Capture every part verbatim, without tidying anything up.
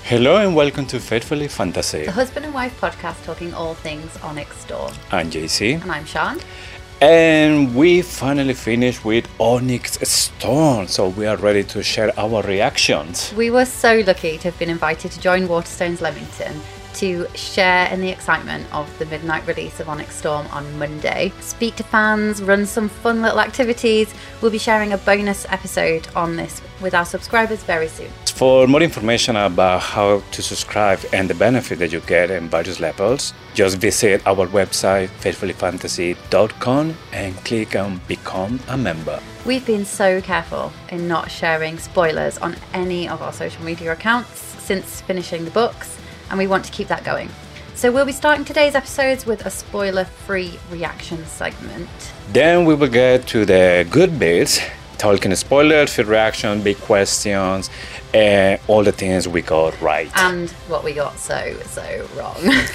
Hello and welcome to Faithfully Fantasy. The husband and wife podcast talking all things Onyx Storm. I'm J C. And I'm Sean. And we finally finished with Onyx Storm, so we are ready to share our reactions. We were so lucky to have been invited to join Waterstones Leamington to share in the excitement of the midnight release of Onyx Storm on Monday. Speak to fans, run some fun little activities. We'll be sharing a bonus episode on this with our subscribers very soon. For more information about how to subscribe and the benefit that you get in various levels, just visit our website faithfully fantasy dot com and click on Become a Member. We've been so careful in not sharing spoilers on any of our social media accounts since finishing the books, and we want to keep that going. So we'll be starting today's episodes with a spoiler-free reaction segment. Then we will get to the good bits, talking spoilers, free reaction, big questions, and all the things we got right. And what we got so, so wrong.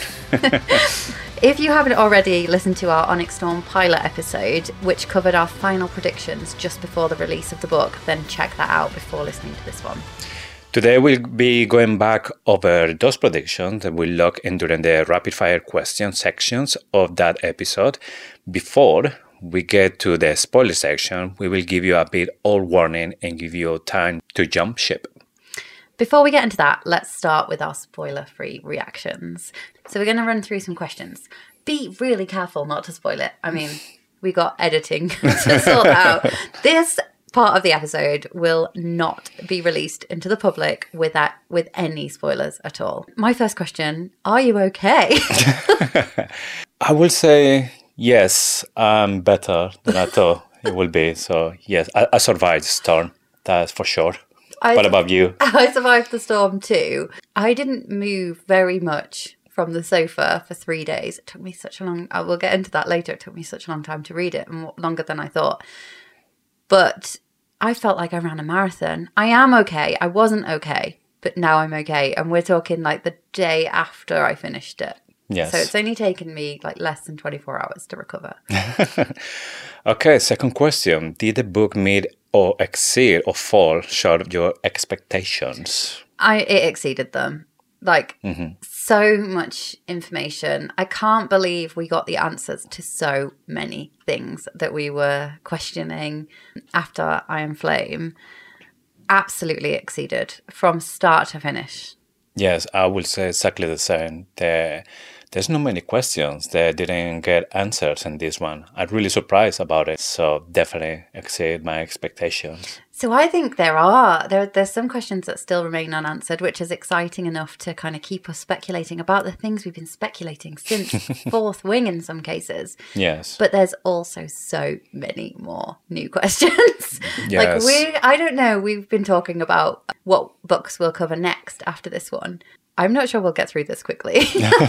If you haven't already listened to our Onyx Storm pilot episode, which covered our final predictions just before the release of the book, then check that out before listening to this one. Today we'll be going back over those predictions that we look in during the rapid fire question sections of that episode. Before we get to the spoiler section, we will give you a bit of warning and give you time to jump ship. Before we get into that, let's start with our spoiler-free reactions. So we're going to run through some questions. Be really careful not to spoil it. I mean, we got editing to sort out. This part of the episode will not be released into the public without with any spoilers at all. My first question, are you okay? I will say yes, I'm better than I thought it will be. So yes, I, I survived the storm, that's for sure. I what about you? I survived the storm too. I didn't move very much from the sofa for three days. It took me such a long, I will get into that later, it took me such a long time to read it, and longer than I thought. But I felt like I ran a marathon. I am okay. I wasn't okay, but now I'm okay. And we're talking like the day after I finished it. Yes. So it's only taken me like less than twenty-four hours to recover. Okay, second question. Did the book meet or exceed or fall short of your expectations? I It exceeded them. Like, mm-hmm. So much information. I can't believe we got the answers to so many things that we were questioning after Iron Flame. Absolutely exceeded from start to finish. Yes, I will say exactly the same. The, there's not many questions that didn't get answers in this one. I'm really surprised about it. So definitely exceed my expectations. So I think there are, there, there's some questions that still remain unanswered, which is exciting enough to kind of keep us speculating about the things we've been speculating since Fourth Wing in some cases. Yes. But there's also so many more new questions. Yes. Like we, I don't know, we've been talking about what books we'll cover next after this one. I'm not sure we'll get through this quickly.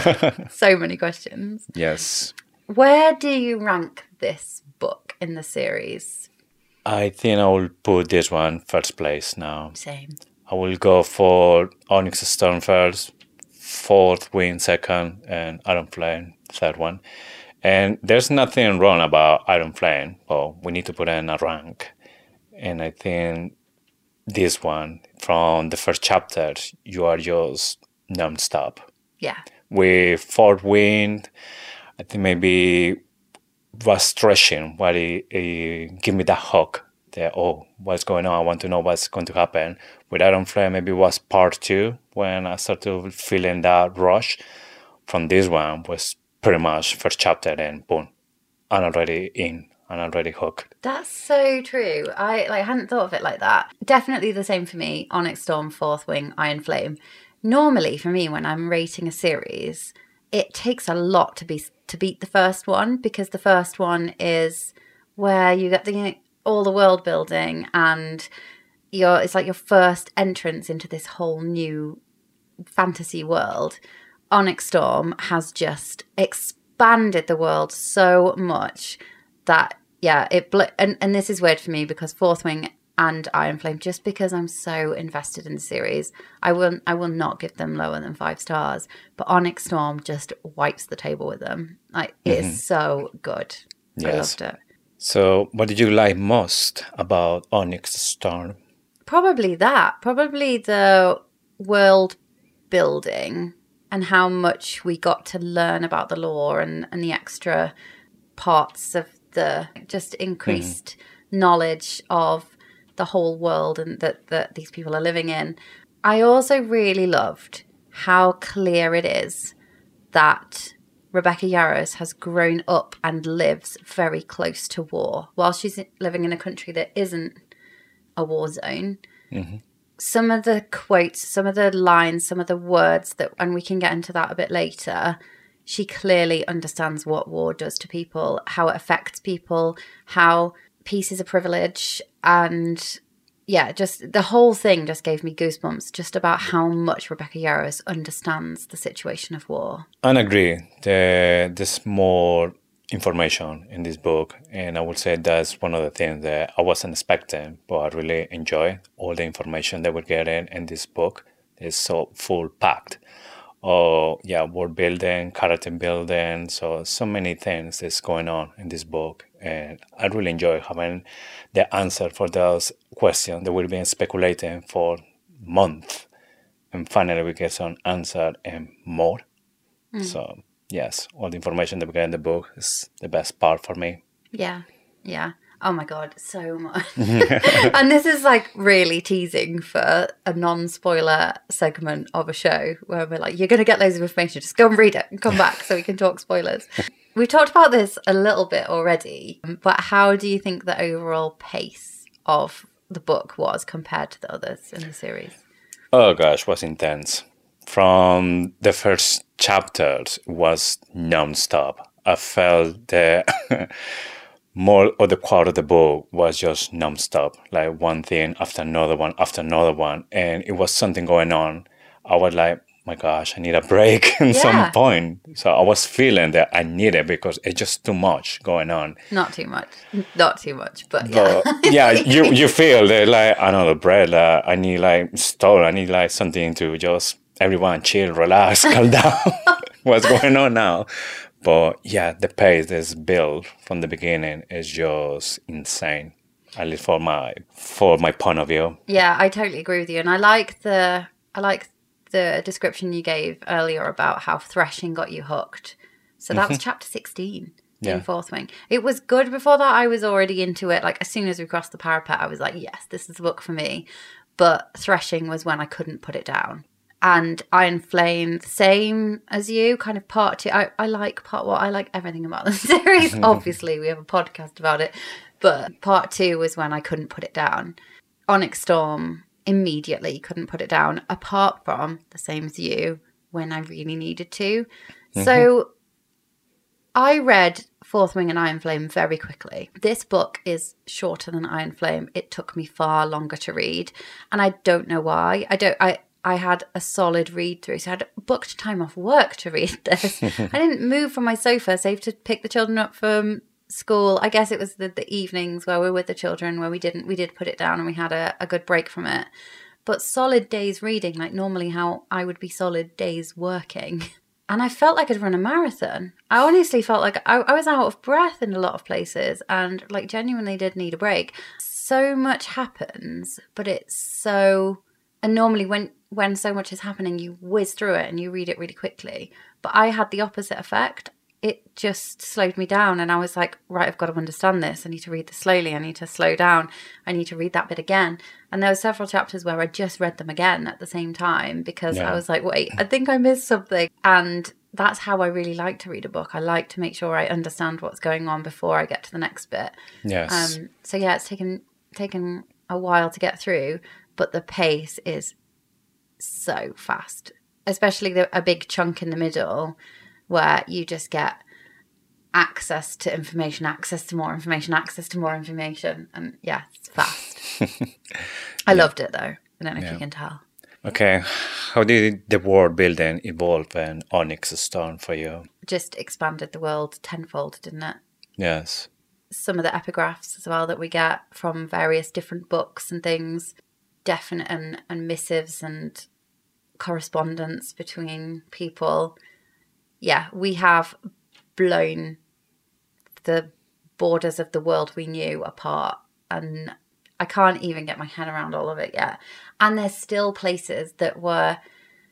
So many questions. Yes. Where do you rank this book in the series? I think I will put this one first place now. Same. I will go for Onyx Storm first, Fourth Wing second, and Iron Flame third one. And there's nothing wrong about Iron Flame. Well, we need to put in a rank. And I think this one, from the first chapter, you are just non-stop. Yeah. With Fourth Wing, I think maybe was stretching while he, he give me that hook that, oh, what's going on? I want to know what's going to happen. With Iron Flame, maybe it was part two when I started feeling that rush. From this one was pretty much first chapter and boom, I'm already in. I'm already hooked. That's so true. I like hadn't thought of it like that. Definitely the same for me. Onyx Storm, Fourth Wing, Iron Flame. Normally for me, when I'm rating a series, it takes a lot to be to beat the first one, because the first one is where you get the all the world building and your it's like your first entrance into this whole new fantasy world. Onyx Storm has just expanded the world so much that yeah, it bl- and and this is weird for me because Fourth Wing and Iron Flame, just because I'm so invested in the series, I will I will not give them lower than five stars. But Onyx Storm just wipes the table with them. Like it mm-hmm. is so good. Yes. I loved it. So, what did you like most about Onyx Storm? Probably that. Probably the world building and how much we got to learn about the lore and, and the extra parts of the just increased mm-hmm. knowledge of the whole world and that, that these people are living in. I also really loved how clear it is that Rebecca Yarros has grown up and lives very close to war. While she's living in a country that isn't a war zone, mm-hmm. some of the quotes, some of the lines, some of the words that, and we can get into that a bit later, she clearly understands what war does to people, how it affects people, how peace is a privilege, and yeah, just the whole thing just gave me goosebumps just about how much Rebecca Yarros understands the situation of war. I agree. The, there's more information in this book, and I would say that's one of the things that I wasn't expecting, but I really enjoy all the information that we're getting in this book. It's so full packed. Oh, yeah, world building, character building, so so many things that's going on in this book. And I really enjoy having the answer for those questions that we've been speculating for months. And finally we get some answer and more. Mm. So, yes, all the information that we get in the book is the best part for me. Yeah, yeah. Oh my God, so much. And this is like really teasing for a non-spoiler segment of a show where we're like, you're going to get loads of information. Just go and read it and come back so we can talk spoilers. We've talked about this a little bit already, but how do you think the overall pace of the book was compared to the others in the series? Oh gosh, it was intense. From the first chapters, it was non-stop. I felt that more of the part of the book was just non-stop, like one thing after another one after another one. And it was something going on. I was like, my gosh, I need a break at yeah. some point. So I was feeling that I need it because it's just too much going on. Not too much. Not too much, but yeah. But, yeah, you you feel that like, another break. Uh, I need like stone. I need like something to just everyone chill, relax, calm down. What's going on now? But yeah, the pace that's built from the beginning is just insane. At least for my for my point of view. Yeah, I totally agree with you. And I like the I like the description you gave earlier about how threshing got you hooked. So that mm-hmm. was chapter sixteen yeah. in Fourth Wing. It was good. Before that, I was already into it. Like as soon as we crossed the parapet, I was like, yes, this is the book for me. But threshing was when I couldn't put it down. And Iron Flame, same as you, kind of part two. I, I like part one. I like everything about the series. Obviously, we have a podcast about it. But part two was when I couldn't put it down. Onyx Storm, immediately couldn't put it down, apart from the same as you, when I really needed to. Mm-hmm. So I read Fourth Wing and Iron Flame very quickly. This book is shorter than Iron Flame. It took me far longer to read. And I don't know why. I don't... I. I had a solid read through. So I had booked time off work to read this. I didn't move from my sofa, save to pick the children up from school. I guess it was the, the evenings where we were with the children where we didn't, we did put it down and we had a, a good break from it. But solid days reading, like normally how I would be solid days working. And I felt like I'd run a marathon. I honestly felt like I, I was out of breath in a lot of places and like genuinely did need a break. So much happens, but it's so... And normally when, when so much is happening, you whiz through it and you read it really quickly. But I had the opposite effect. It just slowed me down and I was like, right, I've got to understand this. I need to read this slowly. I need to slow down. I need to read that bit again. And there were several chapters where I just read them again at the same time because yeah. I was like, wait, I think I missed something. And that's how I really like to read a book. I like to make sure I understand what's going on before I get to the next bit. Yes. Um, so yeah, it's taken taken a while to get through. But the pace is so fast, especially the, a big chunk in the middle where you just get access to information, access to more information, access to more information. And yeah, it's fast. I yeah. loved it though. I don't know yeah. if you can tell. Okay. How did the world building evolve in Onyx Storm for you? Just expanded the world tenfold, didn't it? Yes. Some of the epigraphs as well that we get from various different books and things. Definite and, and missives and correspondence between people. Yeah, we have blown the borders of the world we knew apart and I can't even get my head around all of it yet. And there's still places that were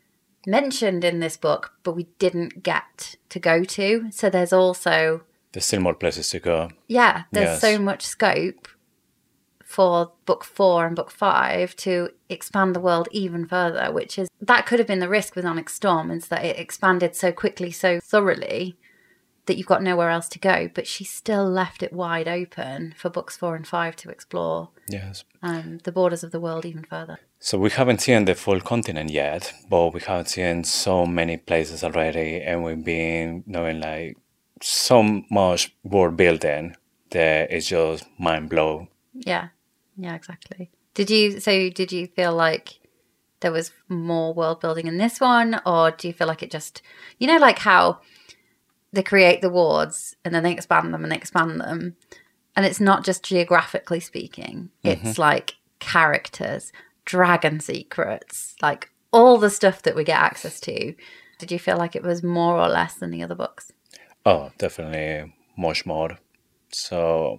mentioned in this book, but we didn't get to go to. So there's also... There's still more places to go. Yeah, there's Yes. so much scope for book four and book five to expand the world even further, which is... That could have been the risk with Onyx Storm, is that it expanded so quickly, so thoroughly, that you've got nowhere else to go. But she still left it wide open for books four and five to explore Yes. um, the borders of the world even further. So we haven't seen the full continent yet, but we have seen so many places already, and we've been knowing like so much world building that it's just mind blown. Yeah, yeah, exactly. Did you, so did you feel like there was more world building in this one, or do you feel like it just, you know, like how they create the wards and then they expand them and they expand them, and it's not just geographically speaking, it's mm-hmm. like characters, dragon secrets, like all the stuff that we get access to. Did you feel like it was more or less than the other books? Oh, definitely much more. So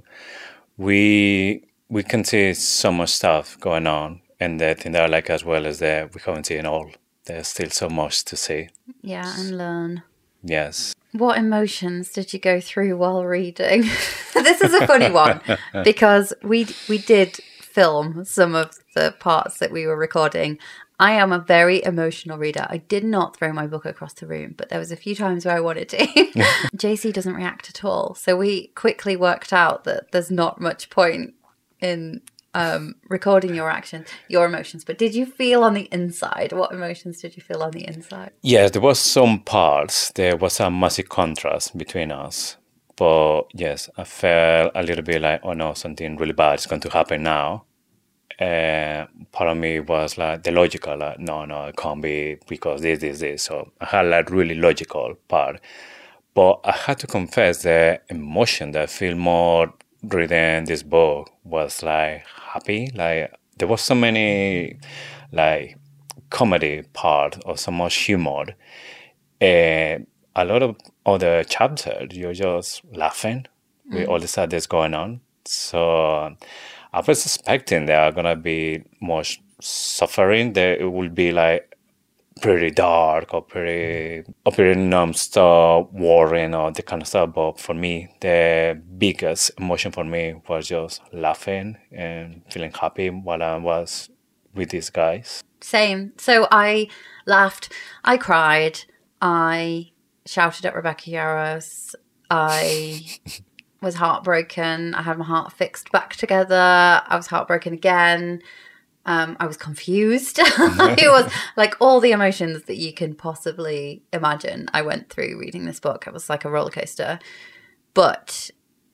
we we can see so much stuff going on, and the thing that I like as well is that we haven't seen all. There's still so much to see. Yeah, and learn. Yes. What emotions did you go through while reading? This is a funny one because we we did film some of the parts that we were recording. I am a very emotional reader. I did not throw my book across the room, but there was a few times where I wanted to. J C doesn't react at all. So we quickly worked out that there's not much point in um, recording your actions, your emotions. But did you feel on the inside? What emotions did you feel on the inside? Yes, there was some parts. There was a massive contrast between us. But yes, I felt a little bit like, oh no, something really bad is going to happen now. Uh, part of me was like the logical, like, no, no, it can't be because this, this, this. So I had like really logical part. But I had to confess the emotion that I feel more reading this book was like happy. Like there was so many like comedy part or so much humor. Uh, a lot of other chapters, you're just laughing mm. with all the stuff that's going on. So I was expecting there are going to be much suffering, that it will be like pretty dark or pretty, or pretty non-stop worrying or the kind of stuff. But for me, the biggest emotion for me was just laughing and feeling happy while I was with these guys. Same. So I laughed, I cried, I shouted at Rebecca Yarros, I... was heartbroken. I had my heart fixed back together. I was heartbroken again. Um, I was confused. It was like all the emotions that you can possibly imagine I went through reading this book. It was like a roller coaster. But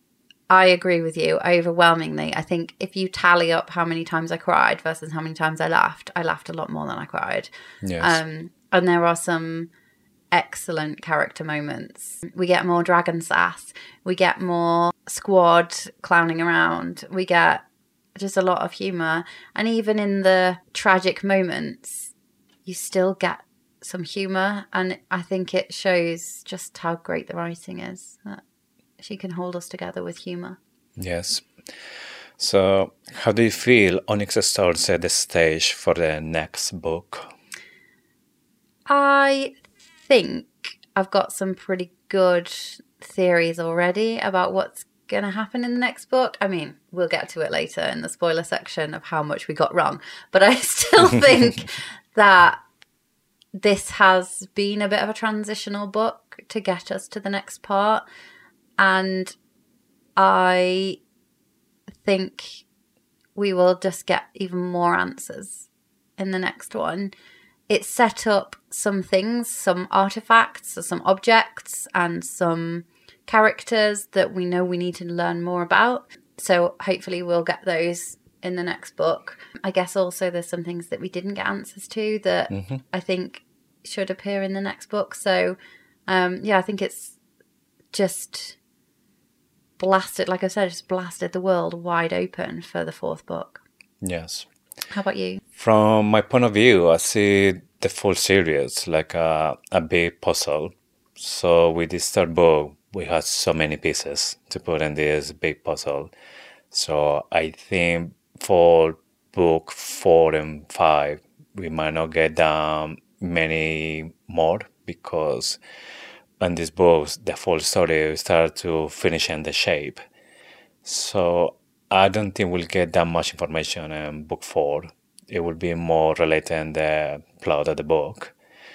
I agree with you overwhelmingly. I think if you tally up how many times I cried versus how many times I laughed, I laughed a lot more than I cried. Yes. Um, and there are some excellent character moments. We get more dragon sass. We get more squad clowning around. We get just a lot of humour. And even in the tragic moments, you still get some humour. And I think it shows just how great the writing is, that she can hold us together with humour. Yes. So how do you feel Onyx Storm set the stage for the next book? I think I've got some pretty good theories already about what's going to happen in the next book. I mean, we'll get to it later in the spoiler section of how much we got wrong. But I still think that this has been a bit of a transitional book to get us to the next part. And I think we will just get even more answers in the next one. It set up some things, some artifacts, or some objects, and some characters that we know we need to learn more about. So hopefully we'll get those in the next book. I guess also there's some things that we didn't get answers to that mm-hmm. I think should appear in the next book. So um, yeah, I think it's just blasted, like I said, just blasted the world wide open for the fourth book. Yes. How about you? From my point of view, I see the full series like a, a big puzzle. So with this third book, we had so many pieces to put in this big puzzle. So I think for book four and five, we might not get down many more because in these books, the full story start to finish in the shape. So I don't think we'll get that much information in book four. It will be more related in the plot of the book.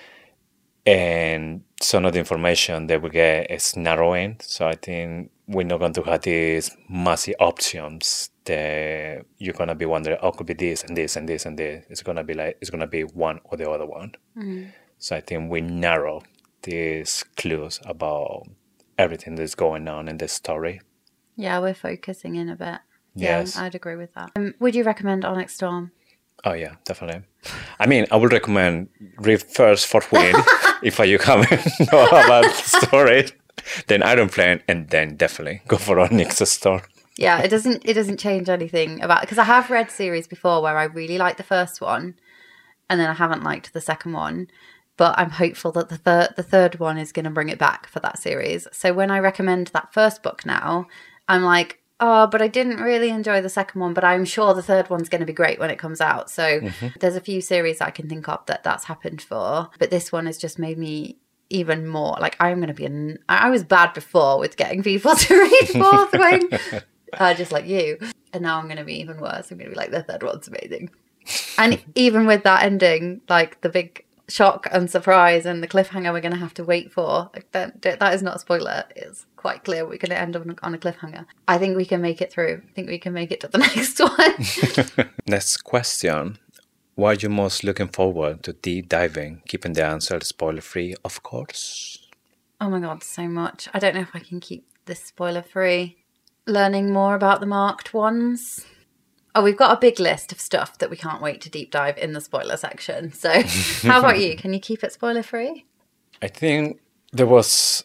And some of the information that we get is narrowing. So I think we're not going to have these massive options that you're going to be wondering, oh, could be this and this and this and this. It's going to be like, it's going to be one or the other one. Mm. So I think we narrow these clues about everything that's going on in this story. Yeah, we're focusing in a bit. Yes. Yeah, I'd agree with that. Um, would you recommend Onyx Storm? Oh, yeah, definitely. I mean, I would recommend read first Fourth Wing if you haven't know about the story. Then Iron Flame, and then definitely go for Onyx Storm. Yeah, it doesn't it doesn't change anything about, because I have read series before where I really liked the first one and then I haven't liked the second one. But I'm hopeful that the third the third one is going to bring it back for that series. So when I recommend that first book now, I'm like, oh, but I didn't really enjoy the second one, but I'm sure the third one's going to be great when it comes out. So mm-hmm. there's a few series I can think of that that's happened for. But this one has just made me even more, like, I'm going to be, an, I was bad before with getting people to read Fourth Wing, uh, just like you. And now I'm going to be even worse. I'm going to be like, the third one's amazing. And even with that ending, like the big shock and surprise and the cliffhanger we're going to have to wait for, like that, that is not a spoiler. It's quite clear we're going to end up on a cliffhanger. I think we can make it through. I think we can make it to the next one. Next question. Why are you most looking forward to deep diving, keeping the answer spoiler free, of course? Oh my god, so much. I don't know if I can keep this spoiler free. Learning more about the marked ones. Oh, we've got a big list of stuff that we can't wait to deep dive in the spoiler section. So how about you? Can you keep it spoiler free? I think there was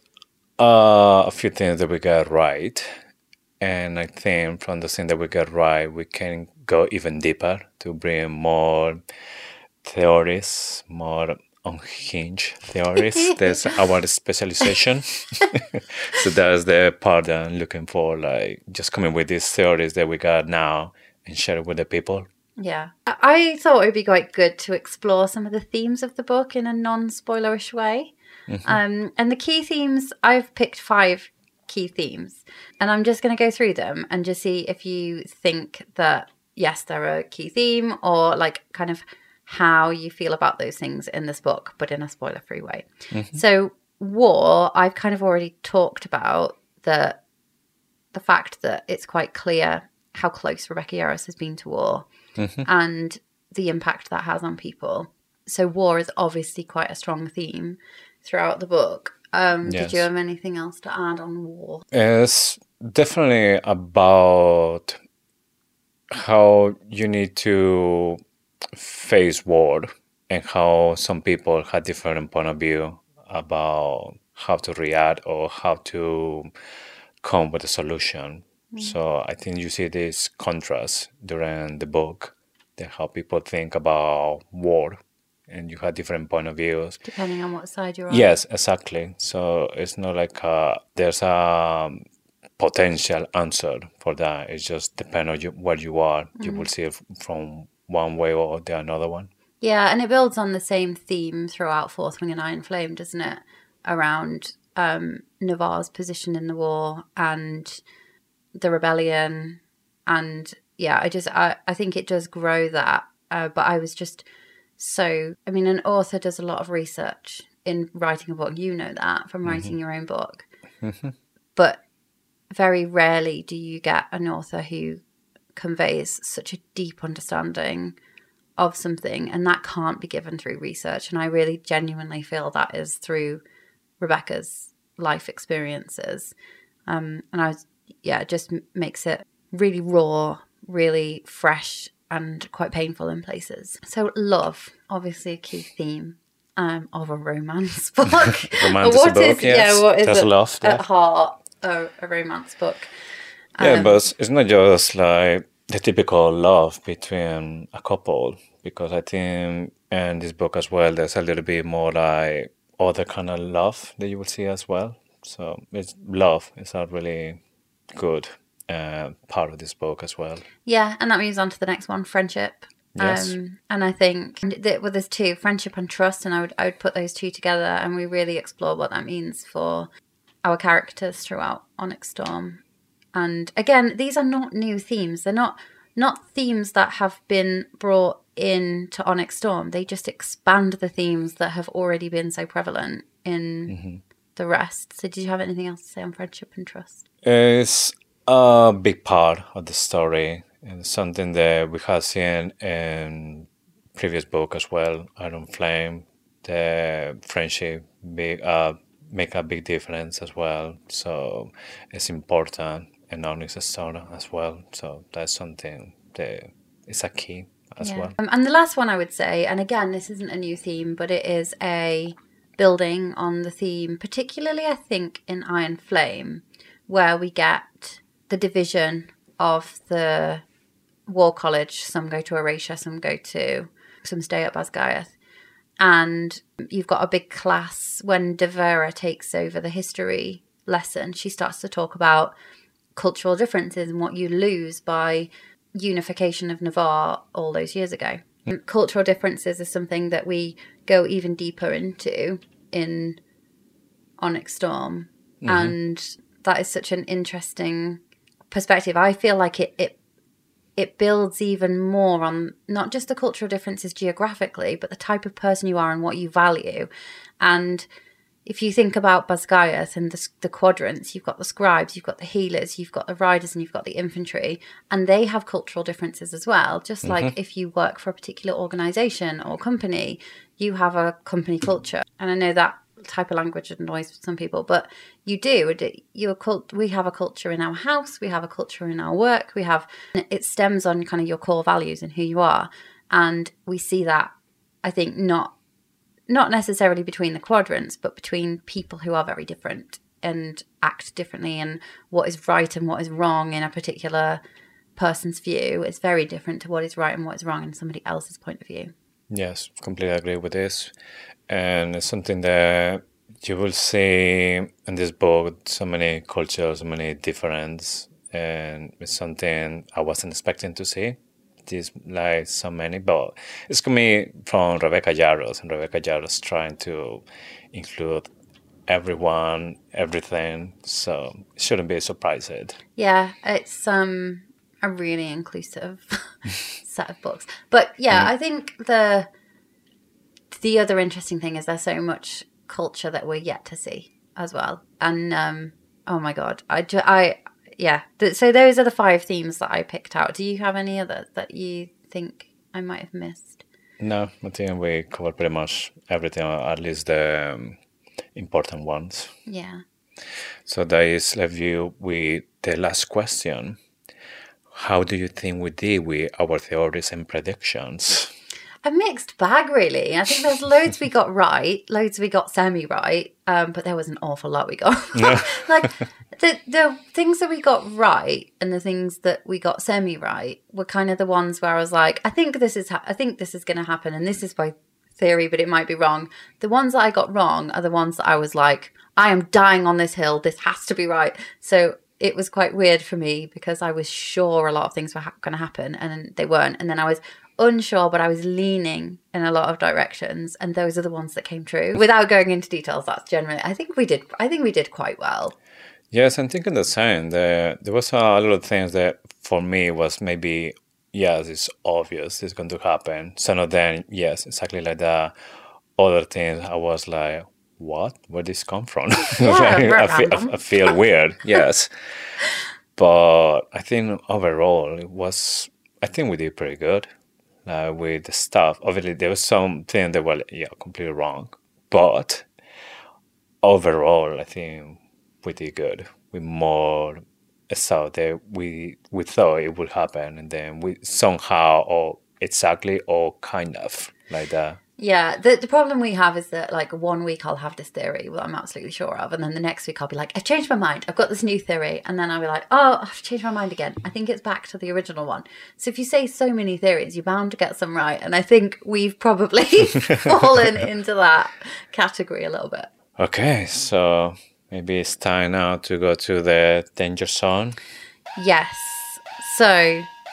uh, a few things that we got right. And I think from the thing that we got right, we can go even deeper to bring more theories, more unhinged theories. That's our specialization. So that's the part that I'm looking for, like just coming with these theories that we got now and share it with the people. Yeah. I thought it would be quite good to explore some of the themes of the book in a non-spoilerish way. Mm-hmm. Um, and the key themes, I've picked five key themes, and I'm just going to go through them and just see if you think that, yes, they're a key theme, or like kind of how you feel about those things in this book, but in a spoiler-free way. Mm-hmm. So war, I've kind of already talked about the the fact that it's quite clear how close Rebecca Yarros has been to war, mm-hmm. and the impact that has on people. So war is obviously quite a strong theme throughout the book. Um, yes. Did you have anything else to add on war? It's definitely about how you need to face war and how some people have different point of view about how to react or how to come with a solution. Mm. So I think you see this contrast during the book, that how people think about war, and you have different point of views depending on what side you're on. Yes, exactly. So it's not like uh, there's a potential answer for that. It just depends on you, where you are. Mm. You will see it from one way or the another one. Yeah, and it builds on the same theme throughout Fourth Wing and Iron Flame, doesn't it? Around um, Navarre's position in the war and the rebellion, and yeah, I just I, I think it does grow that. Uh, but I was just so I mean, an author does a lot of research in writing a book. You know that from writing mm-hmm. your own book. Mm-hmm. But very rarely do you get an author who conveys such a deep understanding of something, and that can't be given through research. And I really genuinely feel that is through Rebecca's life experiences. Um, and I was, yeah, it just makes it really raw, really fresh, and quite painful in places. So love, obviously a key theme um, of a romance book. Romantic what book, is, yes. Yeah, what is There's it love there. At heart, a, a romance book? Yeah, um, but it's not just like the typical love between a couple, because I think in this book as well, there's a little bit more like other kind of love that you will see as well. So it's love is a really good uh, part of this book as well. Yeah, and that moves on to the next one, friendship. Yes. Um, and I think that well, there's two, friendship and trust, and I would I would put those two together, and we really explore what that means for our characters throughout Onyx Storm. And again, these are not new themes. They're not not themes that have been brought into Onyx Storm. They just expand the themes that have already been so prevalent in mm-hmm. the rest. So did you have anything else to say on friendship and trust? It's a big part of the story, and something that we have seen in previous book as well, Iron Flame. The friendship big, uh, make a big difference as well. So it's important in Onyx Storm as well. So that's something that is a key as yeah. well. Um, and the last one I would say, and again, this isn't a new theme, but it is a building on the theme, particularly I think in Iron Flame, where we get the division of the War College. Some go to Erasure, some go to, some stay at Basgiath. And you've got a big class when Devera takes over the history lesson. She starts to talk about cultural differences and what you lose by unification of Navarre all those years ago. Mm. Cultural differences is something that we go even deeper into in Onyx Storm. Mm-hmm. And that is such an interesting perspective. I feel like it, it it builds even more on not just the cultural differences geographically, but the type of person you are and what you value. And if you think about Basgiath and the, the quadrants, you've got the scribes, you've got the healers, you've got the riders, and you've got the infantry, and they have cultural differences as well. Just mm-hmm. like if you work for a particular organization or company, you have a company culture. And I know that type of language annoys some people, but you do. You're cult- we have a culture in our house, we have a culture in our work, we have, it stems on kind of your core values and who you are. And we see that, I think, not not necessarily between the quadrants, but between people who are very different and act differently, and what is right and what is wrong in a particular person's view is very different to what is right and what is wrong in somebody else's point of view. Yes, completely agree with this. And it's something that you will see in this book, so many cultures, so many differences, and it's something I wasn't expecting to see. This like so many, but it's coming from Rebecca Yarros, and Rebecca Yarros trying to include everyone, everything, so it shouldn't be surprised. Yeah, it's um a really inclusive set of books. But yeah, mm. I think the the other interesting thing is there's so much culture that we're yet to see as well. And um oh my god, I, I yeah, so those are the five themes that I picked out. Do you have any others that you think I might have missed? No, I think we covered pretty much everything, or at least the um, important ones. Yeah. So that is left you with the last question. How do you think we did with our theories and predictions? A mixed bag, really. I think there's loads we got right, loads we got semi-right, um, but there was an awful lot we got wrong. Like, the, the things that we got right and the things that we got semi-right were kind of the ones where I was like, I think this is ha- I think this is going to happen, and this is my theory, but it might be wrong. The ones that I got wrong are the ones that I was like, I am dying on this hill. This has to be right. So it was quite weird for me because I was sure a lot of things were ha- going to happen, and they weren't. And then I was unsure, but I was leaning in a lot of directions, and those are the ones that came true. Without going into details, that's generally, I think we did, I think we did quite well. Yes, I'm thinking the same. The, there was a lot of things that for me was maybe, yes, it's obvious it's going to happen. Some of them, yes, exactly like that. Other things, I was like, what? Where did this come from? Yeah, like, I, feel, I, I feel weird, yes. But I think overall, it was, I think we did pretty good. Uh, with the stuff. Obviously, there was some things that were yeah completely wrong, but overall, I think we did good. We more stuff that we we thought it would happen, and then we somehow or exactly or kind of like that. Yeah, the the problem we have is that like one week I'll have this theory that I'm absolutely sure of, and then the next week I'll be like, I've changed my mind, I've got this new theory, and then I'll be like, oh, I've changed my mind again. I think it's back to the original one. So if you say so many theories, you're bound to get some right, and I think we've probably fallen into that category a little bit. Okay, so maybe it's time now to go to the danger zone. Yes. So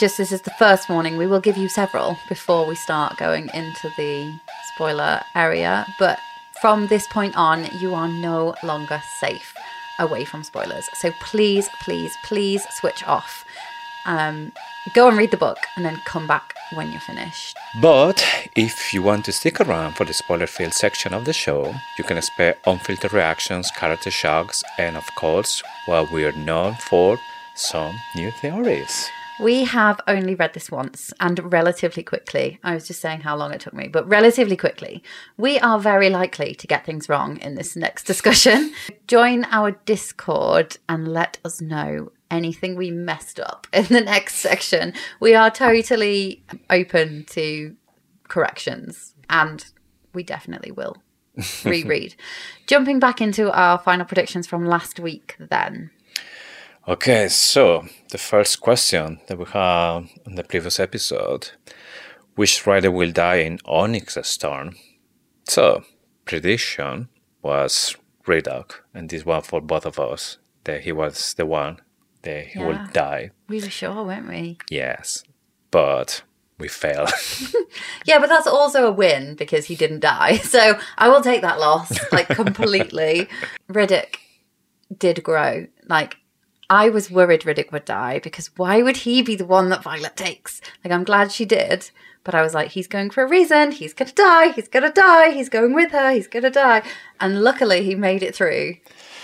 just this is the first warning. We will give you several before we start going into the spoiler area. But from this point on, you are no longer safe away from spoilers. So please, please, please switch off. Um, go and read the book and then come back when you're finished. But if you want to stick around for the spoiler-filled section of the show, you can expect unfiltered reactions, character shocks, and of course, what we are known for, some new theories. We have only read this once and relatively quickly. I was just saying how long it took me, but relatively quickly. We are very likely to get things wrong in this next discussion. Join our Discord and let us know anything we messed up in the next section. We are totally open to corrections, and we definitely will reread. Jumping back into our final predictions from last week then. Okay, so the first question that we had in the previous episode, which rider will die in Onyx Storm? So, prediction was Ridoc, and this one for both of us, that he was the one that he Yeah. will die. We were sure, weren't we? Yes, but we failed. Yeah, but that's also a win because he didn't die. So I will take that loss, like, completely. Riddick did grow. Like, I was worried Riddick would die because why would he be the one that Violet takes? Like, I'm glad she did. But I was like, he's going for a reason. He's going to die. He's going to die. He's going with her. He's going to die. And luckily he made it through.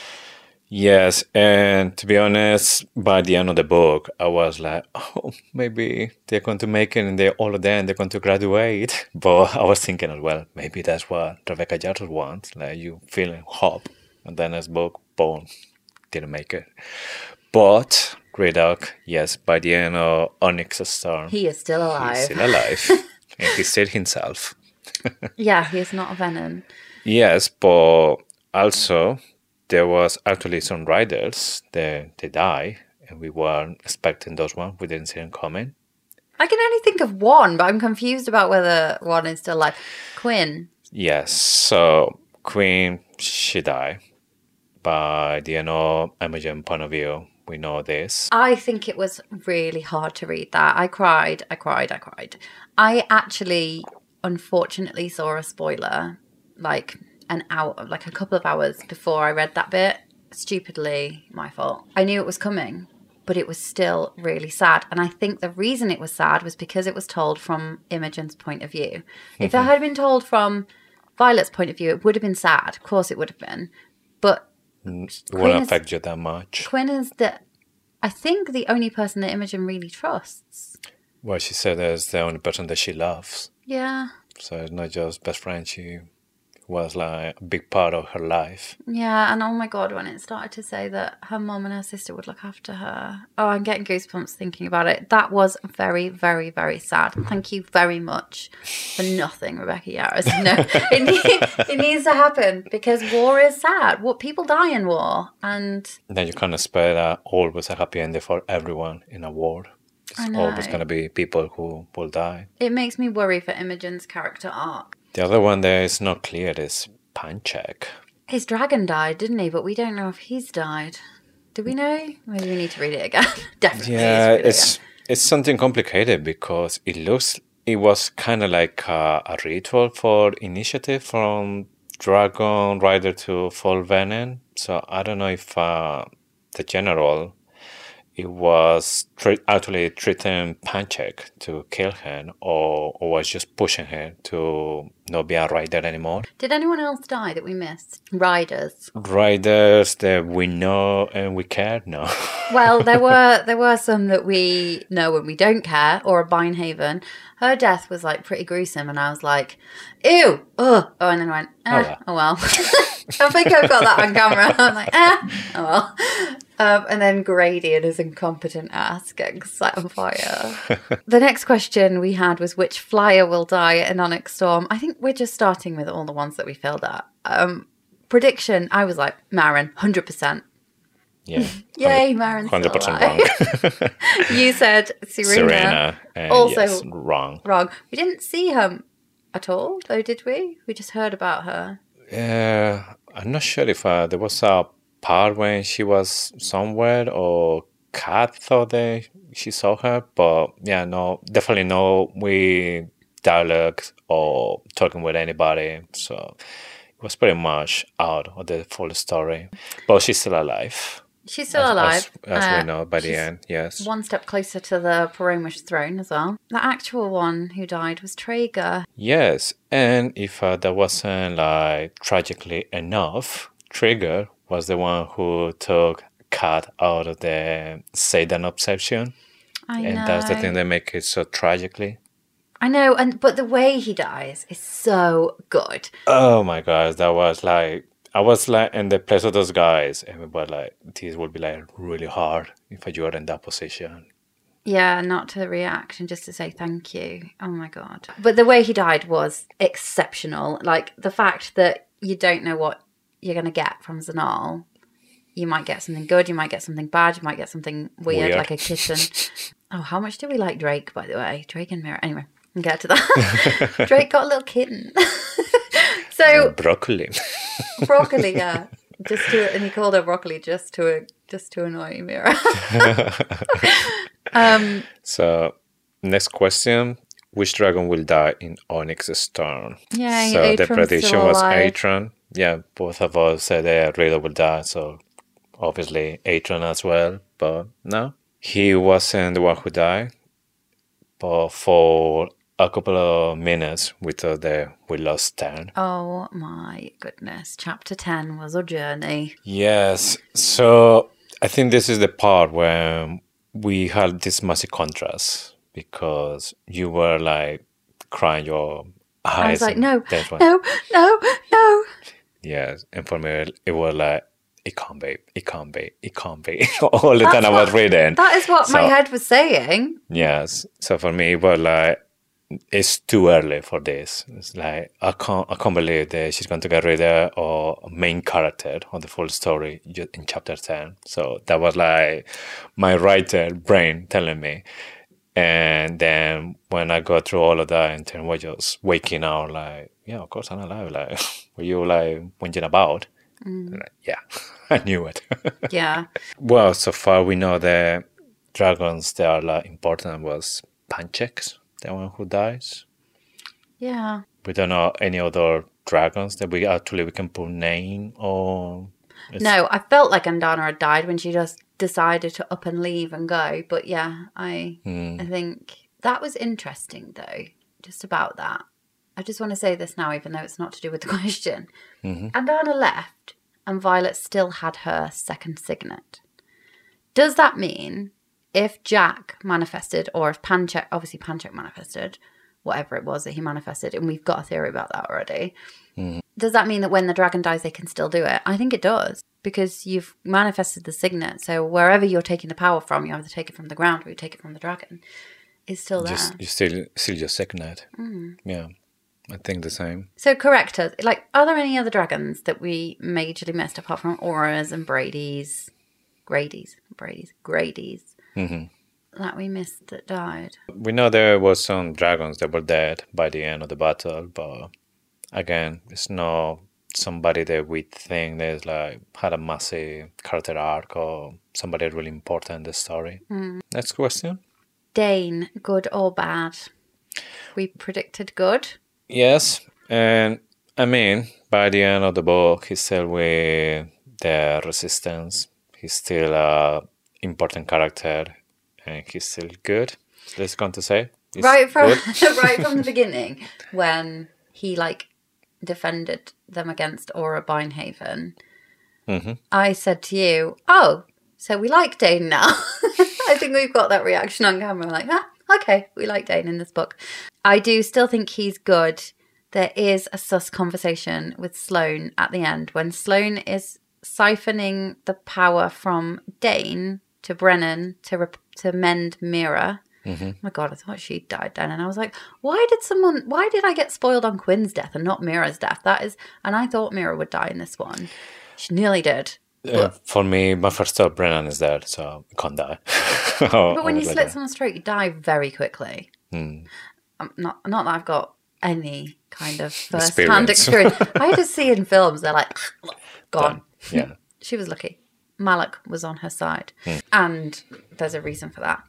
Yes, and to be honest, by the end of the book, I was like, oh, maybe they're going to make it and they all of them, they're going to graduate. But I was thinking as well, maybe that's what Rebecca Yarros wants, like you feeling hope. And then as book, boom, didn't make it. But Ridoc, yes, by the end of Onyx Storm, He is still alive. he's still alive. And he said himself. Yeah, he's not a Venom. Yes, but also there was actually some riders that they die, and we weren't expecting those ones. We didn't see them coming. I can only think of one, but I'm confused about whether one is still alive. Quinn. Yes, so Queen, she died. By the end of Imogen point of view, we know this. I think it was really hard to read that. I cried, I cried, I cried. I actually, unfortunately, saw a spoiler like an hour, like a couple of hours before I read that bit. Stupidly, my fault. I knew it was coming, but it was still really sad. And I think the reason it was sad was because it was told from Imogen's point of view. If it had been told from Violet's point of view, it would have been sad. Of course it would have been. But It Queen won't is- affect you that much. Quinn is the, I think, the only person that Imogen really trusts. Well, she said that's the only person that she loves. Yeah. So it's not just best friend, she was like a big part of her life. Yeah, and oh my God, when it started to say that her mom and her sister would look after her. Oh, I'm getting goosebumps thinking about it. That was very, very, very sad. Thank you very much for nothing, Rebecca Yarros. No, it, need, it needs to happen because war is sad. What people die in war, and Then you can't expect that always a happy ending for everyone in a war. I There's know. always going to be people who will die. it makes me worry for Imogen's character arc. The other one that is not clear is Panchak. His dragon died, didn't he? But we don't know if he's died. Do we know? Maybe we need to read it again. Definitely. need to Yeah, read it it's it's something complicated because it looks it was kind of like a, a ritual for initiative from Dragon Rider to Fall Venom. So I don't know if uh, the general it was tre- actually treating Panchak to kill him or, or was just pushing her to not be a rider anymore. Did anyone else die that we missed? Riders. Riders that we know and we care, no. Well, there were there were some that we know and we don't care, or a Binehaven. Her death was like pretty gruesome, and I was like, ew, ugh. Oh, and then I went, eh, well. oh well. I think I've got that on camera. I'm like, eh, oh well. Um, and then Grady and his incompetent ass getting set on fire. The next question we had was which flyer will die in Onyx Storm? I think we're just starting with all the ones that we filled out. Um, prediction, I was like, Marin, one hundred percent. Yeah. Yay, Marin's one hundred percent still wrong. You said Serena. Serena. And Also- yes, wrong. Wrong. We didn't see her at all, though, did we? We just heard about her. Uh, I'm not sure if uh, there was a part when she was somewhere or Kat thought that she saw her, but yeah, no, definitely no we dialogues or talking with anybody. So it was pretty much out of the full story. But she's still alive. She's still as, alive. As, as uh, we know by the she's end, yes. One step closer to the Poromish throne as well. The actual one who died was Traeger. Yes, and if uh, that wasn't like tragically enough, Traeger was the one who took Kat out of the Satan obsession. I and know. that's the thing that makes it so tragically. I know, and but the way he dies is so good. Oh my gosh, that was like, I was like in the place of those guys, and we were like, this would be like really hard if you were in that position. Yeah, not to react and just to say thank you. Oh my God. But the way he died was exceptional. Like the fact that you don't know what you're going to get from Zanal. You might get something good, you might get something bad, you might get something weird, Weird. like a kitten. Oh, how much do we like Drake, by the way? Drake and Mira. Anyway, we'll get to that. Drake got a little kitten. So Yeah, broccoli. broccoli, yeah. Just to, and he called her broccoli just to just to annoy Mira. um, So, next question. Which dragon will die in Onyx Storm? Yeah, so the Atron's prediction still was alive. Atron. Yeah, both of us said that Rhaegar will die, so obviously Atron as well. But no, he wasn't the one who died. But for a couple of minutes, we thought that we lost ten. Oh my goodness. Chapter ten was a journey. Yes. So I think this is the part where we had this massive contrast because you were like crying your eyes. I was like, and no, that's when- no, no, no. Yes. And for me, it was like, it can't be, it can't be, it can't be. All the time I was reading. That is what my So- head was saying. Yes. So for me, it was like, it's too early for this. It's like, I can't, I can't believe that she's going to get rid of or main character of the full story ju- in chapter ten. So that was like my writer brain telling me. And then when I go through all of that and then we're just waking out like, yeah, of course I'm alive. Like, were you like whinging about? Like, yeah, I knew it. Yeah. Well, so far we know the dragons that are like important was Panchex, the one who dies. Yeah. We don't know any other dragons that we actually we can put name or. it's- No, I felt like Andana had died when she just decided to up and leave and go. But yeah, I Hmm. I think that was interesting though, just about that. I just want to say this now, even though it's not to do with the question. Mhm. Andana left and Violet still had her second signet. Does that mean if Jack manifested, or if Panchek, obviously Panchek manifested, whatever it was that he manifested, and we've got a theory about that already, does that mean that when the dragon dies, they can still do it? I think it does, because you've manifested the signet. So wherever you're taking the power from, you either take it from the ground or you take it from the dragon, is still there. Just you still still just second it. Mm. Yeah, I think the same. So correct us. Like, are there any other dragons that we majorly missed apart from Auras and Brady's, Grady's, Brady's, Grady's hmm that we missed that died? We know there was some dragons that were dead by the end of the battle, but again, it's not somebody that we think that like had a massive character arc or somebody really important in the story. Next question. Dane, good or bad? We predicted good. Yes, and I mean, by the end of the book, he's still with the Resistance. He's still a important character, and he's still good. That's going to say. He's Right from good. right from the beginning, when he like defended them against Aura Binehaven, Mhm. I said to you, "Oh, so we like Dane now." I think we've got that reaction on camera. Like, ah, okay, we like Dane in this book. I do still think he's good. There is a sus conversation with Sloane at the end when Sloane is siphoning the power from Dane to Brennan to rep- to mend Mira. Mhm. Oh my God, I thought she died then, and I was like, why did someone? Why did I get spoiled on Quinn's death and not Mira's death? That is, and I thought Mira would die in this one. She nearly did. Uh, for me, my first thought, Brennan is dead, so I can't die. But when you slit someone's throat, you die very quickly. Hmm. Um, not not that I've got any kind of first-hand Experience. experience. I just see in films they're like gone. Yeah. She was lucky. Malak was on her side, Hmm. and there's a reason for that.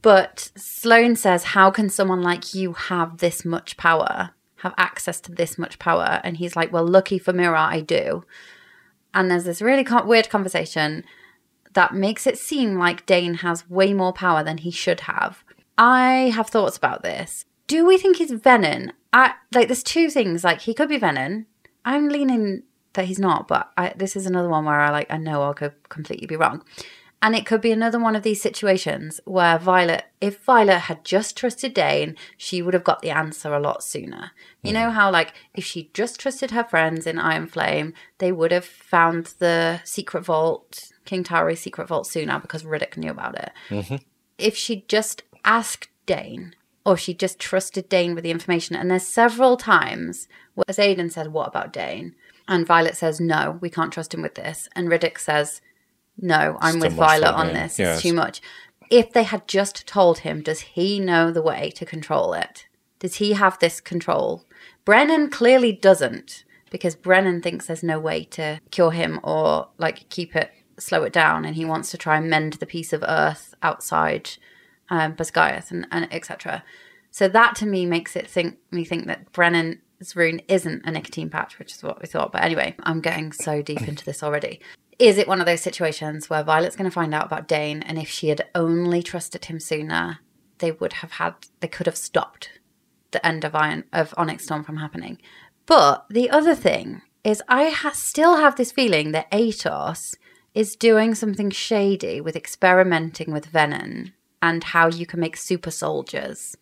But Sloane says, how can someone like you have this much power, have access to this much power? And he's like, well, lucky for Mira, I do. And there's this really co- weird conversation that makes it seem like Dane has way more power than he should have. I have thoughts about this. Do we think he's Venom? I, like, there's two things. Like, he could be Venom. I'm leaning that he's not, but I, this is another one where I like I know I could completely be wrong. And it could be another one of these situations where Violet, if Violet had just trusted Dane, she would have got the answer a lot sooner. You know how, like, if she just trusted her friends in Iron Flame, they would have found the secret vault, King Tauri's secret vault sooner because Riddick knew about it. Mm-hmm. If she just asked Dane, or she just trusted Dane with the information, and there's several times where Xaden said, what about Dane? And Violet says, no, we can't trust him with this. And Riddick says, no, I'm It's with too much Violet for on him. this. Yes. It's too much. If they had just told him, does he know the way to control it? Does he have this control? Brennan clearly doesn't, because Brennan thinks there's no way to cure him or like keep it, slow it down, and he wants to try and mend the piece of earth outside um, Basgiath and, and et cetera. So that to me makes it think me think that Brennan's rune isn't a nicotine patch, which is what we thought. But anyway, I'm getting so deep into this already. Is it one of those situations where Violet's going to find out about Dane, and if she had only trusted him sooner, they would have had, they could have stopped the end of Iron of Onyx Storm from happening? But the other thing is, I ha- still have this feeling that Atos is doing something shady with experimenting with Venom and how you can make super soldiers.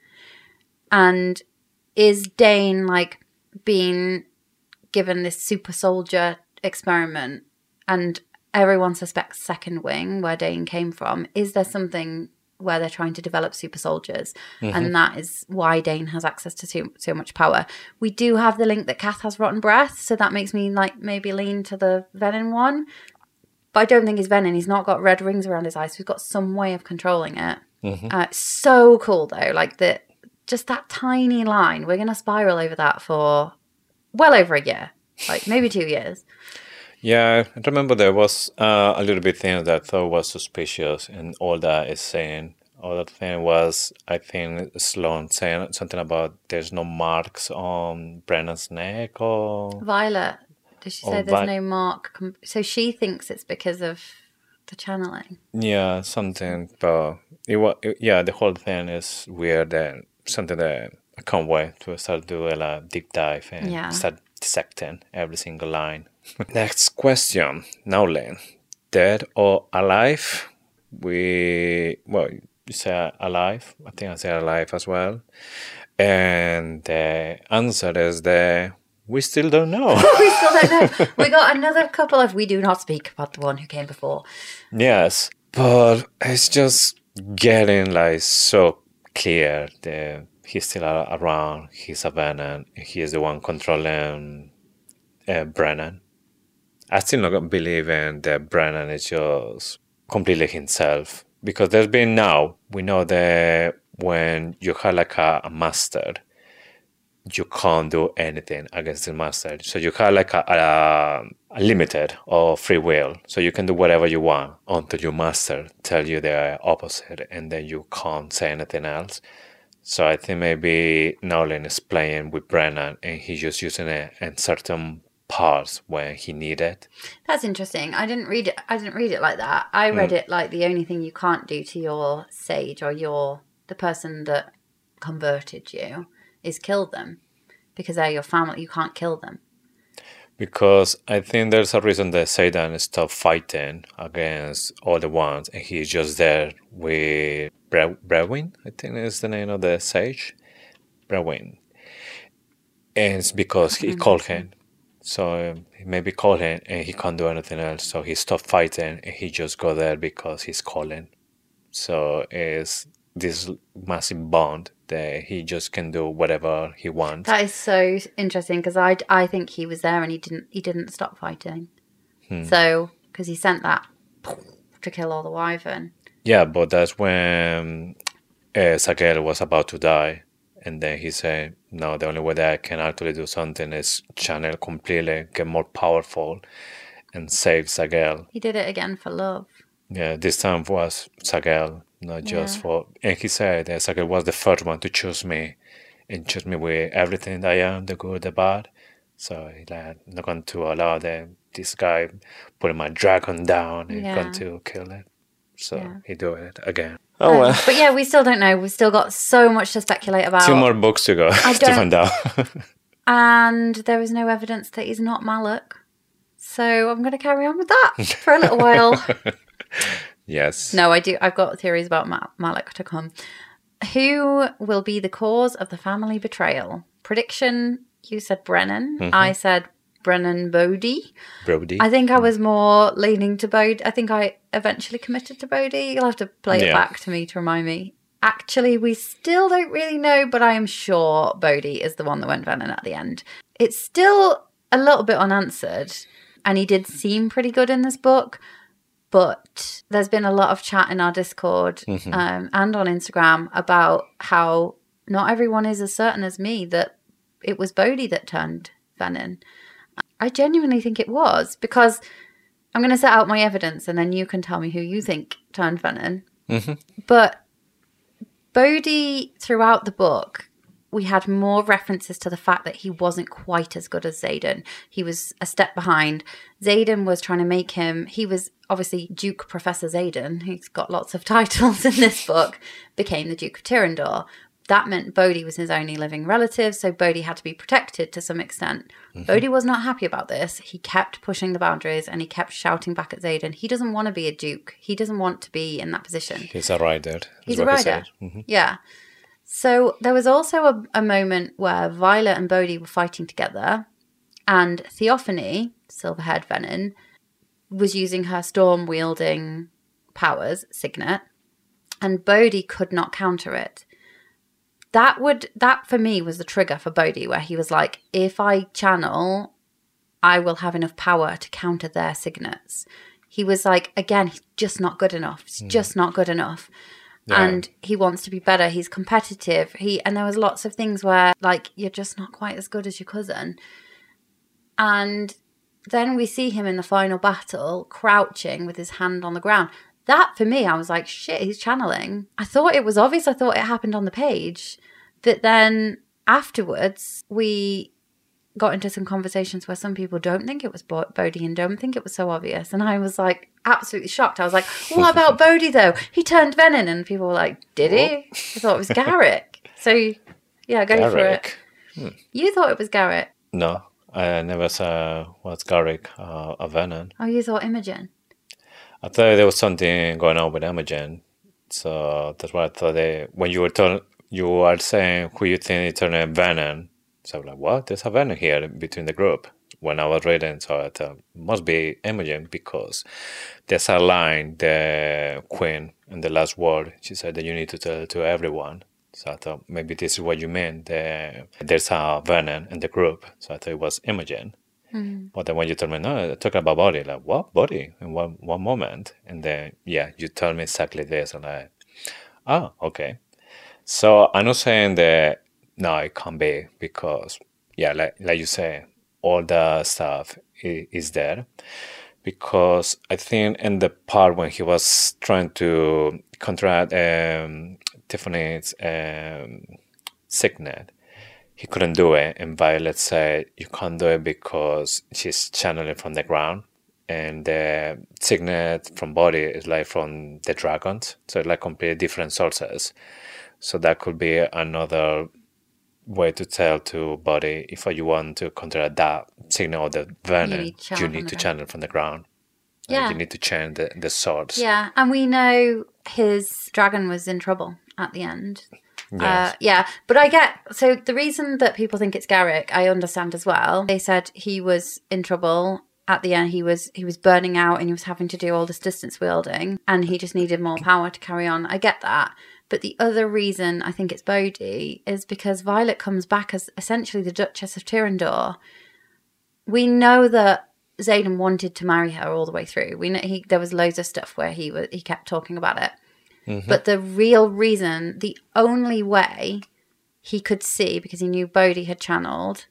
And is Dane like being given this super soldier experiment, and everyone suspects Second Wing, where Dane came from? Is there something where they're trying to develop super soldiers, mm-hmm. and that is why Dane has access to so, so much power? We do have the link that Kath has rotten breath, so that makes me like maybe lean to the Venom one. But I don't think he's Venom. He's not got red rings around his eyes. So he's got some way of controlling it. Mm-hmm. Uh, so cool though, like the just that tiny line. We're gonna spiral over that for well over a year, like maybe two years. Yeah, I remember there was uh, a little bit thing that I thought was suspicious, and all that is saying. All that thing was, I think, Sloane saying something about there's no marks on Brennan's neck or... Violet, did she say or there's Vi- no mark? Com- so she thinks it's because of the channeling. Yeah, something, but it was, yeah, the whole thing is weird and something that I can't wait to start doing a deep dive and Yeah. start dissecting every single line. Next question, Nowlin. Dead or alive? We, well, you say alive. I think I say alive as well. And the answer is that we still don't know. We still don't know. We got another couple of we do not speak about the one who came before. Yes, but it's just getting like so clear that he's still around. He's a Venom. He is the one controlling uh, Brennan. I still not believe in that Brennan is just completely himself. Because there's been now, we know that when you have like a, a master, you can't do anything against the master. So you have like a, a, a limited or free will. So you can do whatever you want until your master tell you the opposite, and then you can't say anything else. So I think maybe Nolan is playing with Brennan, and he's just using it in certain parts when he needed it. That's interesting. I didn't read it. I didn't read it like that. I read mm. it like the only thing you can't do to your sage or your the person that converted you is kill them, because they're your family. You can't kill them. Because I think there's a reason that Satan stopped fighting against all the ones, and he's just there with Bre- Brewin, I think is the name of the sage. Brewin. And it's because he called him. So he maybe called him and he can't do anything else. So he stopped fighting and he just go there because he's calling. So it's this massive bond that he just can do whatever he wants. That is so interesting, because I, I think he was there and he didn't he didn't stop fighting. Hmm. So because he sent that to kill all the wyvern. Yeah, but that's when uh, Sagael was about to die. And then he said, no, the only way that I can actually do something is channel completely, get more powerful, and save Sagael. He did it again for love. Yeah, this time was Sagael not Yeah. just for. And he said that Sakai was the first one to choose me, and choose me with everything that I am, the good, the bad. So he's like, I'm not going to allow them, this guy putting my dragon down and Yeah. going to kill it. So Yeah. he do it again. Oh Um, well, but yeah, we still don't know. We've still got so much to speculate about. two more books to go I to don't- find out. And there is no evidence that he's not Malak. So I'm going to carry on with that for a little while. Yes. No, I do. I've got theories about Ma- Malak to come. Who will be the cause of the family betrayal? Prediction, you said Brennan. Mm-hmm. I said Brennan Bodhi. Brody. I think I was more leaning to Bodhi. I think I eventually committed to Bodhi. You'll have to play it Yeah. back to me to remind me. Actually, we still don't really know, but I am sure Bodhi is the one that went venom at the end. It's still a little bit unanswered, and he did seem pretty good in this book. But there's been a lot of chat in our Discord Mm-hmm. um, and on Instagram about how not everyone is as certain as me that it was Bodhi that turned Venom. I genuinely think it was, because I'm going to set out my evidence and then you can tell me who you think turned Venom. Mm-hmm. But Bodhi, throughout the book, we had more references to the fact that he wasn't quite as good as Xaden. He was a step behind. Xaden was trying to make him, he was obviously Duke Professor Xaden, who's got lots of titles in this book, became the Duke of Tyrrendor. That meant Bodhi was his only living relative, so Bodhi had to be protected to some extent. Mm-hmm. Bodhi was not happy about this. He kept pushing the boundaries and he kept shouting back at Xaden. He doesn't want to be a duke. He doesn't want to be in that position. He's a rider. He's a rider. He mm-hmm. Yeah. So there was also a, a moment where Violet and Bodhi were fighting together, and Theophany, Silverhaired Venom, was using her storm-wielding powers, Signet, and Bodhi could not counter it. That would that for me was the trigger for Bodhi, where he was like, if I channel, I will have enough power to counter their signets. He was like, again, he's just not good enough. He's mm. just not good enough. Yeah. And he wants to be better. He's competitive. He and there was lots of things where, like, you're just not quite as good as your cousin. And then we see him in the final battle, crouching with his hand on the ground. That, for me, I was like, shit, he's channeling. I thought it was obvious. I thought it happened on the page. But then afterwards, we got into some conversations where some people don't think it was Bodhi and don't think it was so obvious. And I was like, absolutely shocked. I was like, what about Bodhi, though? He turned Venom. And people were like, did he? I thought it was Garrick. So, yeah, go Garrick. for it. Hmm. You thought it was Garrick? No, I never saw what's Garrick, uh, a Venom. Oh, you thought Imogen? I thought there was something going on with Imogen. So that's why I thought they, when you were telling, you were saying who you think turned Venom. So I was like, what? There's a Venom here between the group. When I was reading, so I thought, must be Imogen, because there's a line, the Queen, in the last word, she said that you need to tell to everyone. So I thought, maybe this is what you mean. The, there's a Venom in the group. So I thought it was Imogen. Mm-hmm. But then when you told me, no, talking about Bodhi, like, what? Bodhi? In one, one moment. And then, yeah, you told me exactly this. And I, oh, okay. So I'm not saying that, no, it can't be, because, yeah, like, like you say, all the stuff is there. Because I think in the part when he was trying to contract um, Tiffany's um, Signet, he couldn't do it. And Violet said, you can't do it because she's channeling from the ground. And the Signet from Bodhi is like from the dragons. So it's like completely different sources. So that could be another way to tell to Bodhi, if you want to contract that signal of the Venom, you need, you need to channel from the ground. Yeah. And you need to change the, the source. Yeah, and we know his dragon was in trouble at the end. Yes. Uh, yeah, but I get, so the reason that people think it's Garrick, I understand as well. They said he was in trouble at the end. He was he was burning out and he was having to do all this distance wielding and he just needed more power to carry on. I get that. But the other reason I think it's Bodhi is because Violet comes back as essentially the Duchess of Tyrrendor. We know that Xaden wanted to marry her all the way through. We know he there was loads of stuff where he was he kept talking about it. Mm-hmm. But the real reason, the only way he could see, because he knew Bodhi had channeled,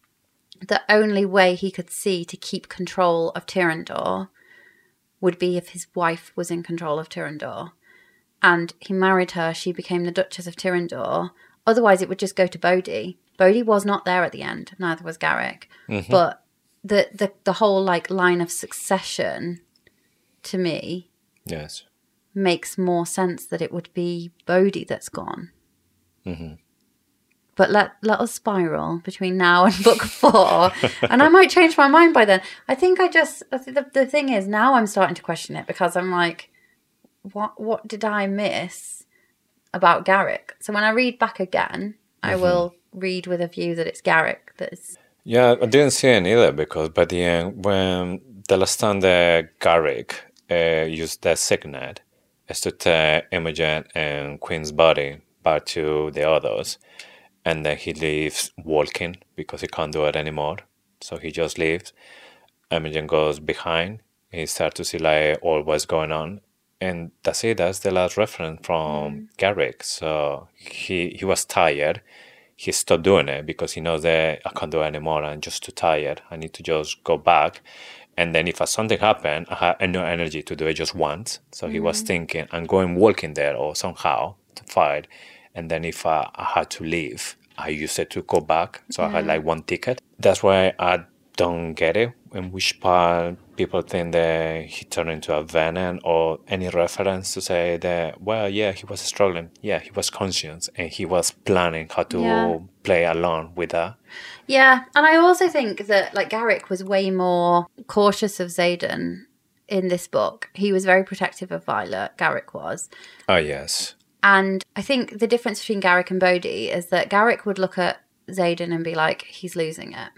the only way he could see to keep control of Tyrrendor would be if his wife was in control of Tyrrendor. and he married her, she became the Duchess of Tyrrendor. Otherwise, it would just go to Bodhi. Bodhi was not there at the end. Neither was Garrick. Mm-hmm. But the, the the whole like line of succession, to me, yes, makes more sense that it would be Bodhi that's gone. Mm-hmm. But let let us spiral between now and book four, and I might change my mind by then. I think I just the the thing is now I'm starting to question it because I'm like, what what did I miss about Garrick? So when I read back again, I mm-hmm. will read with a view that it's Garrick that's. Yeah, I didn't see it either because by the end, when the last time that Garrick uh, used that signet is to take Imogen and Queen's body back to the others. And then he leaves walking because he can't do it anymore. So he just leaves. Imogen goes behind. He starts to see like all what's going on. And that's it. That's the last reference from mm. Garrick. So he he was tired. He stopped doing it because he knows that I can't do it anymore. I'm just too tired. I need to just go back. And then if something happened, I have no energy to do it just once. So mm. he was thinking, I'm going walking there or somehow to fight. And then if I, I had to leave, I used it to go back. So yeah. I had like one ticket. That's why I don't get it. In which part people think that he turned into a venom or any reference to say that, well, yeah, he was struggling. Yeah, he was conscious and he was planning how to yeah. play along with that. Yeah. And I also think that like Garrick was way more cautious of Xaden in this book. He was very protective of Violet. Garrick was. Oh, yes. And I think the difference between Garrick and Bodhi is that Garrick would look at Xaden and be like, he's losing it.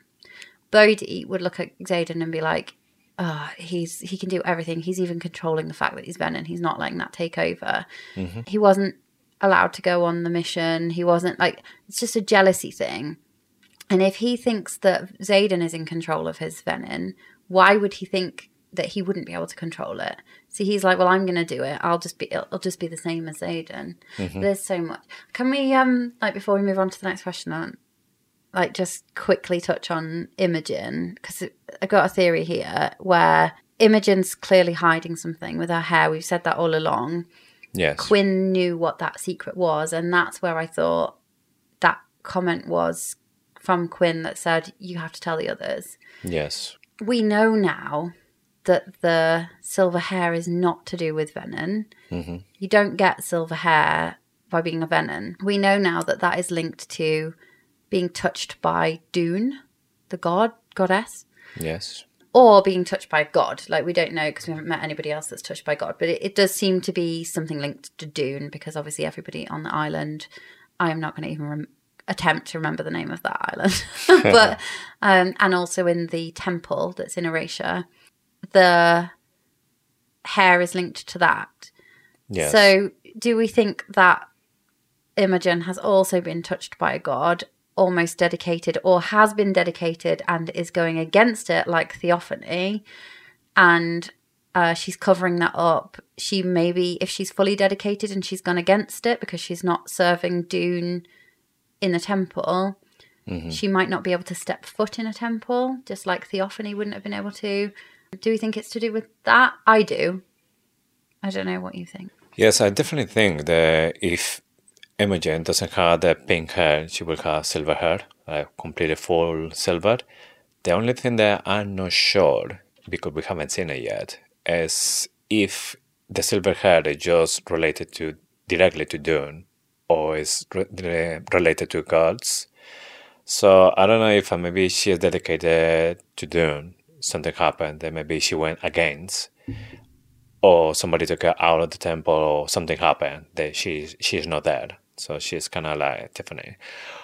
Bodhi would look at Xaden and be like, oh, he's he can do everything. He's even controlling the fact that he's venom. He's not letting that take over. Mm-hmm. He wasn't allowed to go on the mission. He wasn't like, it's just a jealousy thing. And if he thinks that Xaden is in control of his venom, why would he think that he wouldn't be able to control it? So he's like, well, I'm going to do it. I'll just be, it'll, it'll just be the same as Xaden. Mm-hmm. There's so much. Can we, um, like, before we move on to the next question, on, like, just quickly touch on Imogen? Because I've got a theory here where Imogen's clearly hiding something with her hair. We've said that all along. Yes. Quinn knew what that secret was. And that's where I thought that comment was from Quinn that said, you have to tell the others. Yes. We know now that the silver hair is not to do with venom. Mm-hmm. You don't get silver hair by being a venom. We know now that that is linked to being touched by Dune, the god, goddess. Yes. Or being touched by God. Like, we don't know because we haven't met anybody else that's touched by God. But it, it does seem to be something linked to Dune because obviously everybody on the island, I am not going to even rem- attempt to remember the name of that island. but um, and also in the temple that's in Erasure, the hair is linked to that. Yes. So do we think that Imogen has also been touched by a god, almost dedicated, or has been dedicated and is going against it like Theophany, and uh, she's covering that up? She maybe, if she's fully dedicated and she's gone against it because she's not serving Dune in the temple, mm-hmm. she might not be able to step foot in a temple, just like Theophany wouldn't have been able to. Do we think it's to do with that? I do. I don't know what you think. Yes, I definitely think that if Imogen doesn't have the pink hair, she will have silver hair, like completely full silver. The only thing that I'm not sure, because we haven't seen it yet, is if the silver hair is just related to directly to Dune or is re- related to gods. So I don't know if maybe she is dedicated to Dune. Something happened that maybe she went against, or somebody took her out of the temple, or something happened that she she's not there. So she's kind of like Tiffany.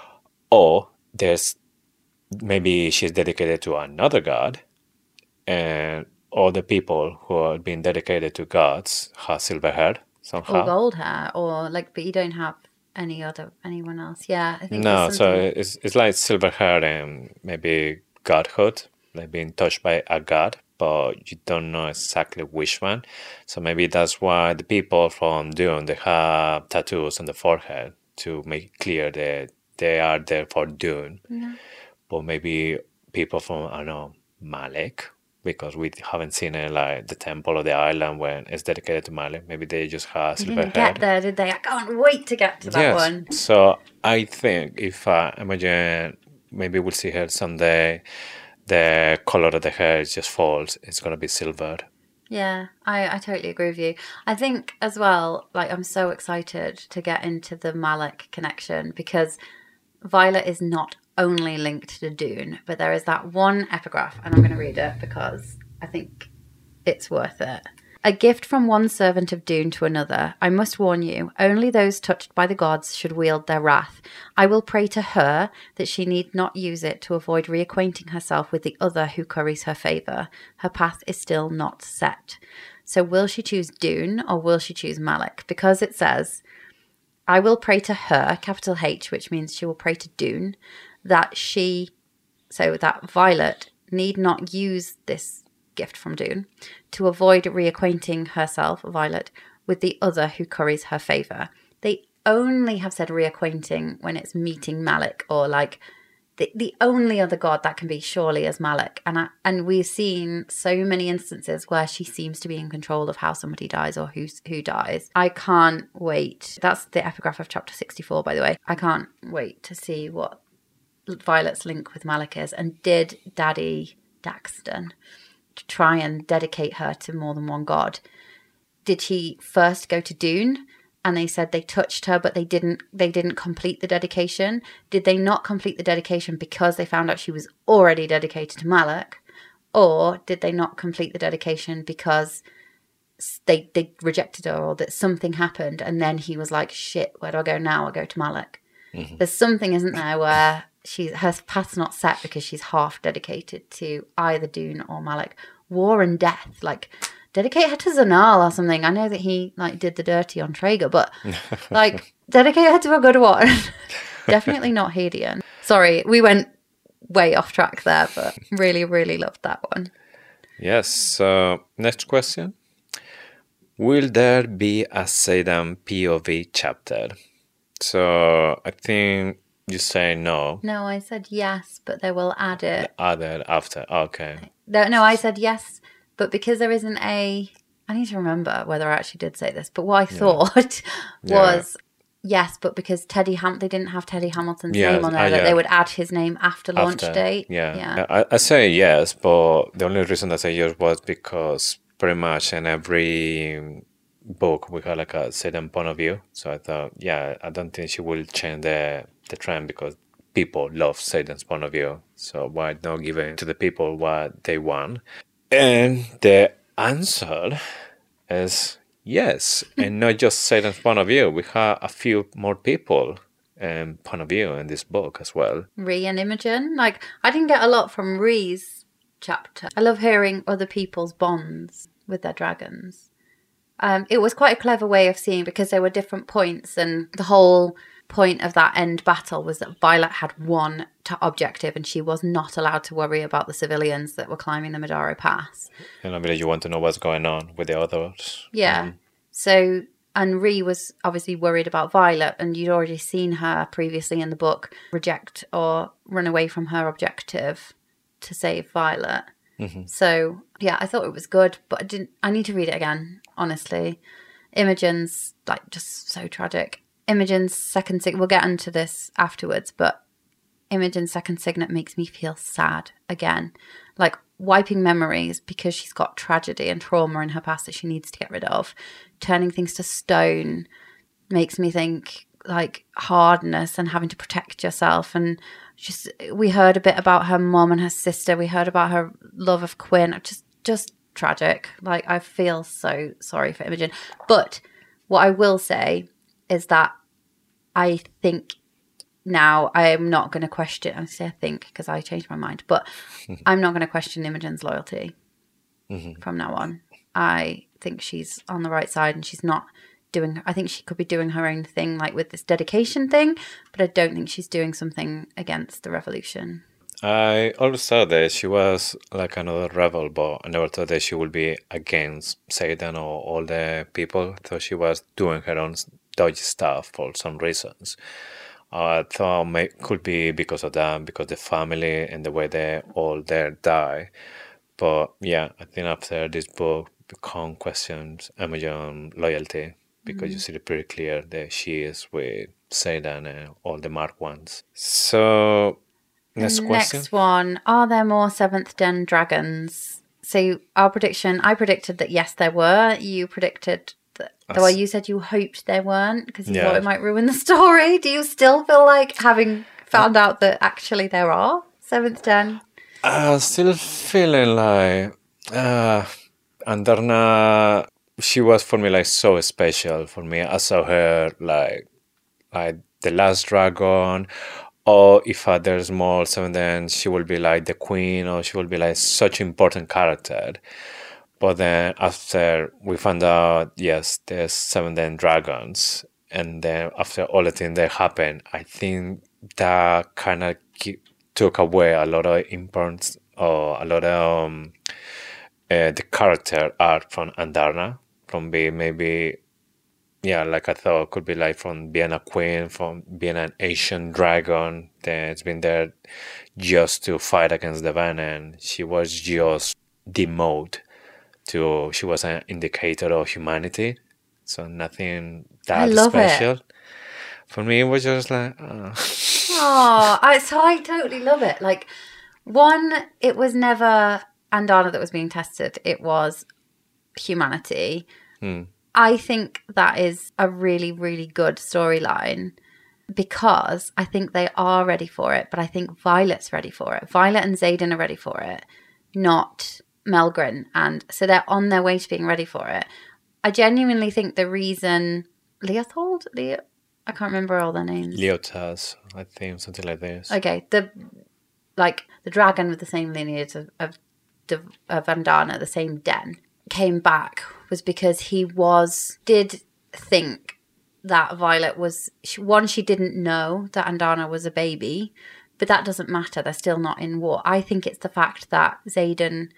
Or there's maybe she's dedicated to another god, and all the people who are being dedicated to gods have silver hair somehow. Or gold hair, or like, but you don't have any other anyone else. Yeah, I think no. So it's it's like silver hair and maybe godhood. Like being touched by a god, but you don't know exactly which one. So maybe that's why the people from Dune, they have tattoos on the forehead to make it clear that they are there for Dune. Yeah. But maybe people from, I don't know, Malek, because we haven't seen it like the temple or the island when it's dedicated to Malek. Maybe they just have They silver didn't get head. there, did they? I can't wait to get to that Yes. one. So I think if uh, Imogen, maybe we'll see her someday, the color of the hair just falls. It's gonna be silver. Yeah, I, I totally agree with you. I think as well, like I'm so excited to get into the Malek connection because Violet is not only linked to Dune, but there is that one epigraph, and I'm going to read it because I think it's worth it. A gift from one servant of Dune to another. I must warn you, only those touched by the gods should wield their wrath. I will pray to her that she need not use it to avoid reacquainting herself with the other who curries her favour. Her path is still not set. So will she choose Dune or will she choose Malek? Because it says, I will pray to her, capital H, which means she will pray to Dune, that she, so that Violet need not use this gift from Dune to avoid reacquainting herself, Violet, with the other who curries her favour. They only have said reacquainting when it's meeting Malek, or like the, the only other god that can be surely is Malek. And I, and we've seen so many instances where she seems to be in control of how somebody dies or who's, who dies. I can't wait. That's the epigraph of chapter sixty-four, by the way. I can't wait to see what Violet's link with Malek is. And did Daddy Daxton to try and dedicate her to more than one god? Did he first go to Dune and they said they touched her but they didn't they didn't complete the dedication? Did they not complete the dedication because they found out she was already dedicated to Malek? Or did they not complete the dedication because they they rejected her, or that something happened and then he was like, shit, where do I go now? I go to Malek. Mm-hmm. There's something, isn't there, where She, her path's not set because she's half dedicated to either Dune or Malek. War and death, like dedicate her to Zanal or something. I know that he like did the dirty on Traeger, but like dedicate her to a good one. Definitely not Hedion. Sorry, we went way off track there, but really, really loved that one. Yes. So next question: will there be a Seidan P O V chapter? So I think. You say no. No, I said yes, but they will add it. Add it after. Okay. No, no, I said yes, but because there isn't a... I need to remember whether I actually did say this, but what I yeah. thought was yeah. yes, but because Teddy Ham, they didn't have Teddy Hamilton's yes. name on there, uh, that yeah. they would add his name after launch after, date. Yeah. yeah. I, I say yes, but the only reason I say yes was because pretty much in every book we had like a certain point of view. So I thought, yeah, I don't think she will change the the trend because people love Satan's point of view. So why not give it to the people what they want? And the answer is yes. And not just Satan's point of view. We have a few more people um, point of view in this book as well. Ree and Imogen. Like, I didn't get a lot from Ree's chapter. I love hearing other people's bonds with their dragons. Um, it was quite a clever way of seeing, because there were different points, and the whole point of that end battle was that Violet had one t- objective and she was not allowed to worry about the civilians that were climbing the Madaro Pass. And I mean, you want to know what's going on with the others. Yeah. Um, so, and Ree was obviously worried about Violet, and you'd already seen her previously in the book reject or run away from her objective to save Violet. Mm-hmm. So, yeah, I thought it was good, but I didn't. I need to read it again, honestly. Imogen's like just so tragic. Imogen's second signet, we'll get into this afterwards, but Imogen's second signet makes me feel sad again. Like wiping memories because she's got tragedy and trauma in her past that she needs to get rid of. Turning things to stone makes me think like hardness and having to protect yourself. And just, we heard a bit about her mom and her sister. We heard about her love of Quinn. Just, just tragic. Like, I feel so sorry for Imogen. But what I will say is that I think now I am not going to question, I say I think because I changed my mind, but I'm not going to question Imogen's loyalty mm-hmm. from now on. I think she's on the right side and she's not doing, I think she could be doing her own thing, like with this dedication thing, but I don't think she's doing something against the revolution. I always thought that she was like another rebel, but I never thought that she would be against Satan or all the people. I thought she was doing her own dodgy stuff for some reasons. I thought it could be because of that, because the family and the way they all there die. But yeah, I think after this book, become questions Amazon loyalty because you see it pretty clear that she is with Zayden and all the Mark ones. So next question. Next one: are there more Seventh Den dragons? So our prediction, I predicted that yes, there were. You predicted that, though you said you hoped there weren't because you Yeah. thought it might ruin the story. Do you still feel like, having found out that actually there are Seventh Den? I'm still feeling like uh, Andarna, she was for me like so special for me. I saw her like like the last dragon, or if uh, there's more seven, then she will be like the queen, or she will be like such important character. But then after we found out, yes, there's seven then dragons, and then after all the things that happened, I think that kind of took away a lot of importance or a lot of um, uh, the character art from Andarna, from being maybe, yeah, like I thought, could be like from being a queen, from being an ancient dragon that's been there just to fight against the Van, and she was just demoted to, she was an indicator of humanity, so nothing that I love special. it. For me, it was just like, oh. Oh, I, so I totally love it. Like, one, it was never Andarna that was being tested. It was humanity. Hmm. I think that is a really, really good storyline because I think they are ready for it, but I think Violet's ready for it. Violet and Zayden are ready for it, not Melgren. And so they're on their way to being ready for it. I genuinely think the reason Leothold, Leo, I can't remember all their names. Leotas, I think, something like this. Okay, the like the dragon with the same lineage of of, of Andarna, the same den, came back was because he was did think that Violet was she, one. She didn't know that Andarna was a baby, but that doesn't matter. They're still not in war. I think it's the fact that Zayden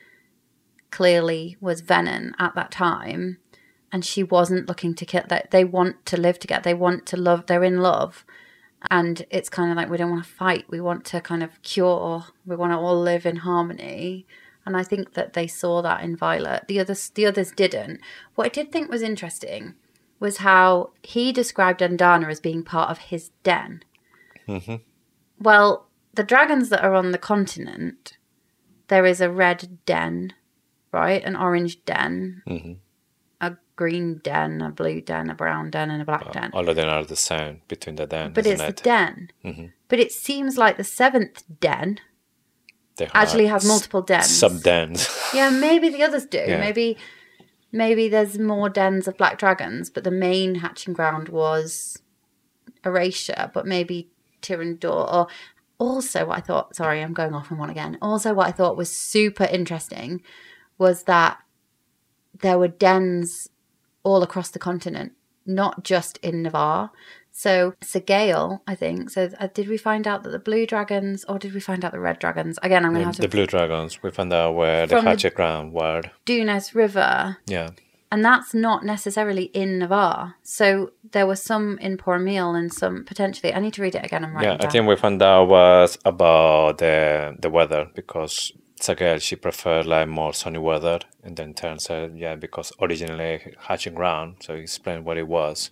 clearly was Venin at that time, and she wasn't looking to kill. That they want to live together. They want to love. They're in love. And it's kind of like, we don't want to fight. We want to kind of cure. We want to all live in harmony. And I think that they saw that in Violet. The others, the others didn't. What I did think was interesting was how he described Andarna as being part of his den. Mm-hmm. Well, the dragons that are on the continent, there is a red den, right? An orange den. Mm-hmm. A green den, a blue den, a brown den, and a black Uh, den. all of them are the same between the den, But isn't it's it? the den. Mm-hmm. But it seems like the seventh den They have actually has multiple dens. Sub-dens. Yeah, maybe the others do. Yeah. Maybe maybe there's more dens of black dragons, but the main hatching ground was Erasure, but maybe Tyrandor. Or also what I thought, sorry, I'm going off on one again. Also what I thought was super interesting was that there were dens all across the continent, not just in Navarre. So Segale, I think. So uh, did we find out that the blue dragons, or did we find out the red dragons? Again, I'm going to have to... The blue dragons, we found out where the From the- hatchet ground were. Dunes River. Yeah. And that's not necessarily in Navarre. So there was some in Pormil and some potentially... I need to read it again and write Yeah, it I down. think we found out was about the the weather, because Sagel, she preferred like more sunny weather, and then turns out, yeah, because originally hatching ground, so he explained what it was.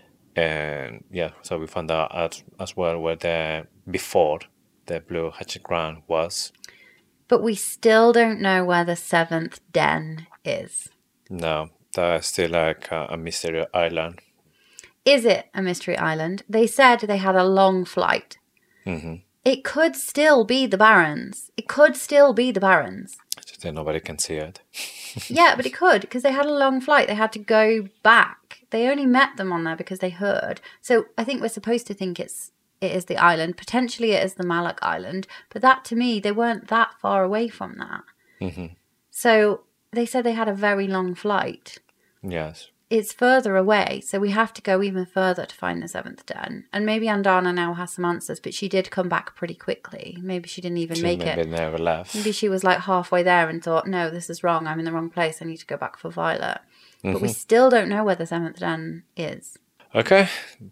And yeah, so we found out as, as well where the before the blue hatching ground was. But we still don't know where the seventh den is. No, that's still like a, a mystery island. Is it a mystery island? They said they had a long flight. Mm-hmm. It could still be the Barrens. It could still be the Barrens. Just that nobody can see it. Yeah, but it could, because they had a long flight. They had to go back. They only met them on there because they heard. So I think we're supposed to think it's it is the island. Potentially it is the Malak Island. But that, to me, they weren't that far away from that. Mm-hmm. So they said they had a very long flight. Yes. It's further away, so we have to go even further to find the seventh den. And maybe Andarna now has some answers, but she did come back pretty quickly. Maybe she didn't even She make maybe it. never left. Maybe she was like halfway there and thought, no, this is wrong. I'm in the wrong place. I need to go back for Violet. Mm-hmm. But we still don't know where the seventh den is. Okay.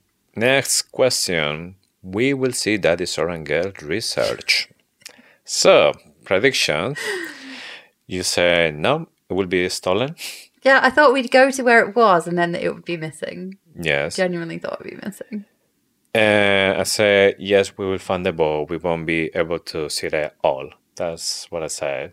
Next question. We will see Daddy Sorangel research. So, prediction. You say, no, it will be stolen. Yeah, I thought we'd go to where it was and then it would be missing. Yes. Genuinely thought it would be missing. And I say, yes, we will find the ball. We won't be able to see it all. That's what I said.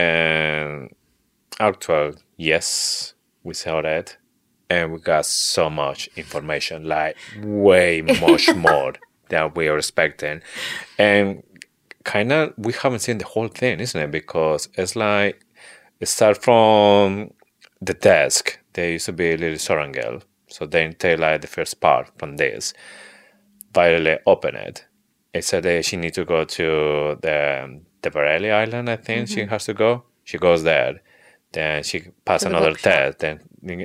And actually, yes, we saw that. And we got so much information, like way much more than we were expecting. And kind of, we haven't seen the whole thing, isn't it? Because it's like, it starts from the desk. There used to be Lily Sorrengale. So they take like the first part from this. Violet opened it. It said that she needs to go to the the Varelli Island, I think mm-hmm. she has to go. She goes there. Then she passes another the test. Then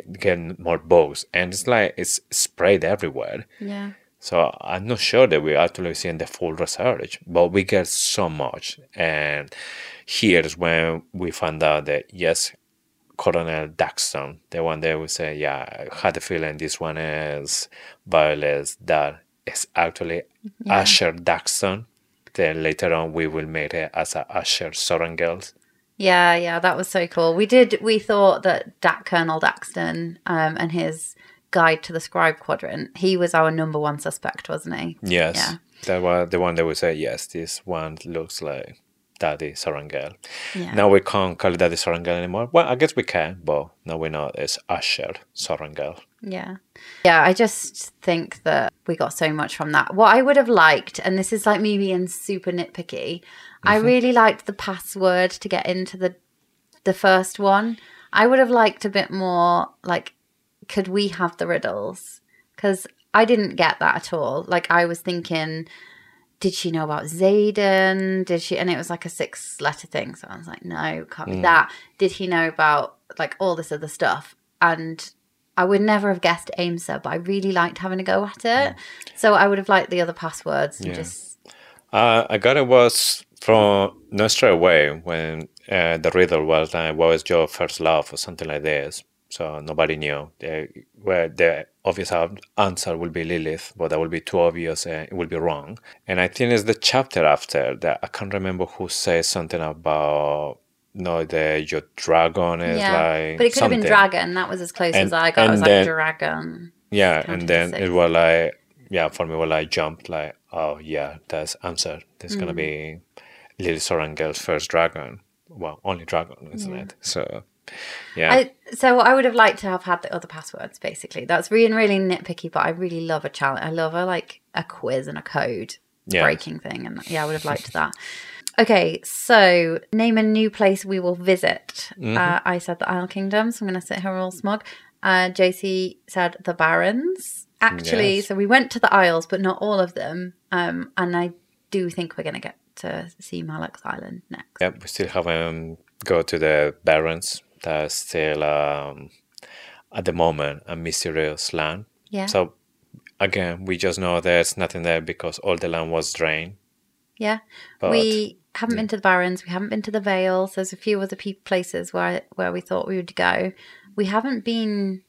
get more books. And it's like it's sprayed everywhere. Yeah. So I'm not sure that we're actually seeing the full research. But we get so much. And here's when we found out that, yes, Colonel Daxton, the one that we say, yeah, I had a feeling this one is Violet's dad. It's actually yeah. Asher Daxton. Then later on, we will make it as a Asher Sorrengale. Yeah, yeah, that was so cool. We did. We thought that da- Colonel Daxton um, and his guide to the Scribe Quadrant. He was our number one suspect, wasn't he? Yes, yeah. That was the one that we said. Yes, this one looks like Daddy Sorrengale. Yeah. Now we can't call it Daddy Sorrengale anymore. Well, I guess we can, but now we know it's Asher Sorrengale. Yeah. Yeah, I just think that we got so much from that. What I would have liked, and this is like me being super nitpicky, mm-hmm. I really liked the password to get into the the first one. I would have liked a bit more, like, could we have the riddles? Because I didn't get that at all. Like, I was thinking, did she know about Xaden? Did she? And it was like a six letter thing. So I was like, no, can't be mm. that. Did he know about, like, all this other stuff? And I would never have guessed Aimsa, but I really liked having a go at it. Yeah. So I would have liked the other passwords. And yeah. just... uh, I got it was from, not straight away, when uh, the riddle was like, what was your first love or something like this. So nobody knew. The, where the obvious answer will be Lilith, but that will be too obvious and it will be wrong. And I think it's the chapter after that. I can't remember who says something about... No, the your dragon is yeah, like but it could something. have been dragon. That was as close and, as I got. I was then, like dragon. Yeah, and then it was like yeah, for me, well, I jumped like, oh yeah, that's answer. There's mm. gonna be Lily Sorrengale's first dragon. Well, only dragon, isn't yeah. it? So yeah. I, so I would have liked to have had the other passwords. Basically, that's really really nitpicky, but I really love a challenge. I love a like a quiz and a code yeah. breaking thing, and yeah, I would have liked that. Okay, so name a new place we will visit. Mm-hmm. Uh, I said the Isle Kingdom, so I'm going to sit here all smug. Uh, J C said the Barrens. Actually, yes. So we went to the Isles, but not all of them. Um, and I do think we're going to get to see Malak's Island next. Yep, we still haven't go to the Barrens. That's still, um, at the moment, a mysterious land. Yeah. So, again, we just know there's nothing there because all the land was drained. Yeah. But, we haven't yeah. been to the Barrens. We haven't been to the Vales. There's a few other pe- places where where we thought we would go. We haven't been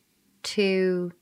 to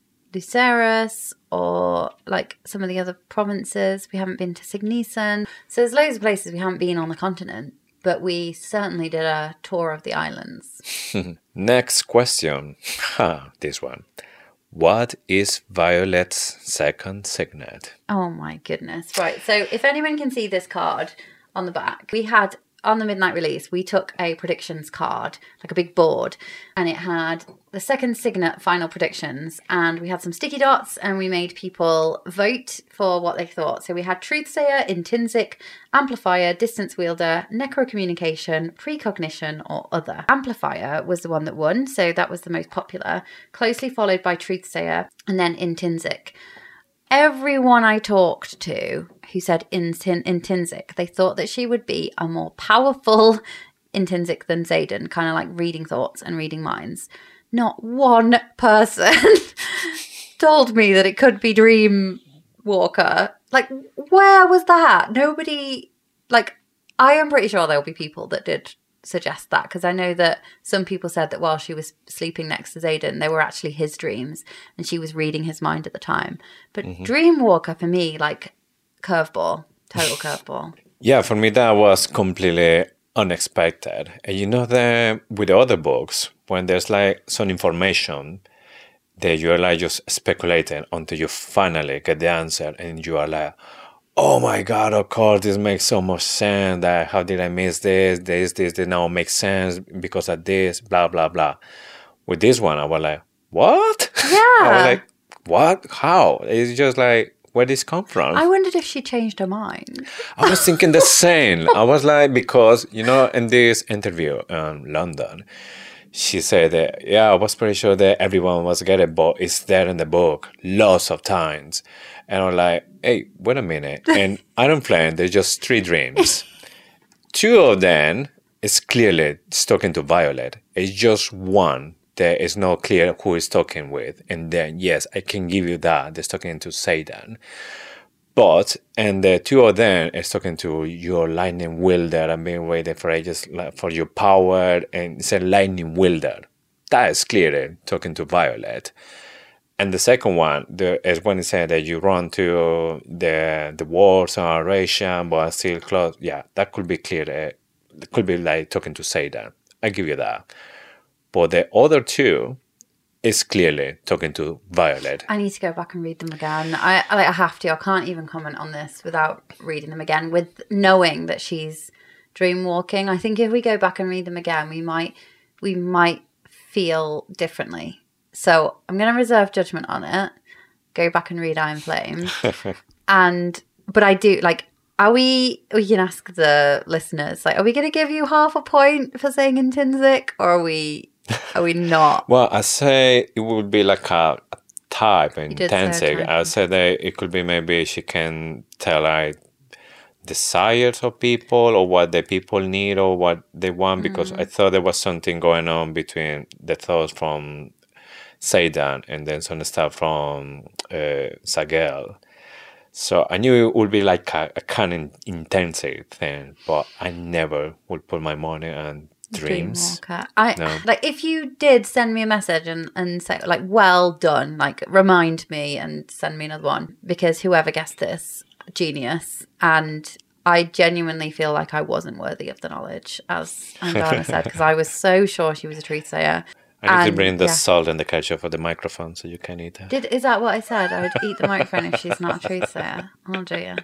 Lucerus or like some of the other provinces. We haven't been to Signisan. So there's loads of places we haven't been on the continent, but we certainly did a tour of the islands. Next question. Ha, this one. What is Violet's second signet? Oh my goodness. Right. So if anyone can see this card on the back, we had on the midnight release, we took a predictions card, like a big board, and it had the second signet final predictions, and we had some sticky dots, and we made people vote for what they thought. So we had Truthsayer, Intrinsic, Amplifier, Distance Wielder, Necrocommunication, Precognition, or Other. Amplifier was the one that won, so that was the most popular, closely followed by Truthsayer, and then Intrinsic. Everyone I talked to who said intin- Intrinsic, they thought that she would be a more powerful Intrinsic than Xaden, kind of like reading thoughts and reading minds. Not one person told me that it could be Dreamwalker. Like, where was that? Nobody, like, I am pretty sure there'll be people that did suggest that, because I know that some people said that while she was sleeping next to Xaden, they were actually his dreams and she was reading his mind at the time. But mm-hmm. Dreamwalker for me, like, curveball, total curveball. Yeah, for me that was completely unexpected. And you know that with the other books, when there's like some information that you're like just speculating until you finally get the answer and you are like, oh my God, of course, this makes so much sense. That how did I miss this? This, this, this now makes sense because of this, blah, blah, blah. With this one, I was like, what? Yeah. I was like, what? How? It's just like, where did this come from? I wondered if she changed her mind. I was thinking the same. I was like, because, you know, in this interview in London, she said that, yeah, I was pretty sure that everyone was getting it, but it's there in the book lots of times. And I'm like, hey, wait a minute. And Iron Flame, there's just three dreams. Two of them is clearly talking to Violet. It's just one that is not clear who is talking with. And then, yes, I can give you that. They're talking to Satan. But, and the two of them is talking to your lightning wielder. I've been waiting for ages for your power. And it's a lightning wielder. That is clearly talking to Violet. And the second one the, is when it said that you run to the the wars on Ration, but still close. Yeah, that could be clear. It could be like talking to Satan. I give you that. But the other two is clearly talking to Violet. I need to go back and read them again. I I have to. I can't even comment on this without reading them again. With knowing that she's dream walking, I think if we go back and read them again, we might we might feel differently. So I'm going to reserve judgment on it. Go back and read Iron Flame. and but I do like. Are we? We can ask the listeners. Like, are we going to give you half a point for saying intrinsic, or are we? Are we not? Well, I say it would be like a, a type intrinsic. Type. I said that it could be maybe she can tell like desires of people or what the people need or what they want. Because mm. I thought there was something going on between the thoughts from Satan and then some stuff from uh, Zagel. So I knew it would be like a, a kind of intensive thing, but I never would put my money on dreams. Dreamwalker. I no. Like if you did send me a message and, and say like, well done, like remind me and send me another one, because whoever guessed this, genius. And I genuinely feel like I wasn't worthy of the knowledge, as Andana said, because I was so sure she was a truth sayer. I need and, to bring the yeah. salt and the ketchup for the microphone so you can eat it. Did, is that what I said? I would eat the microphone if she's not a truth sayer. Oh, dear.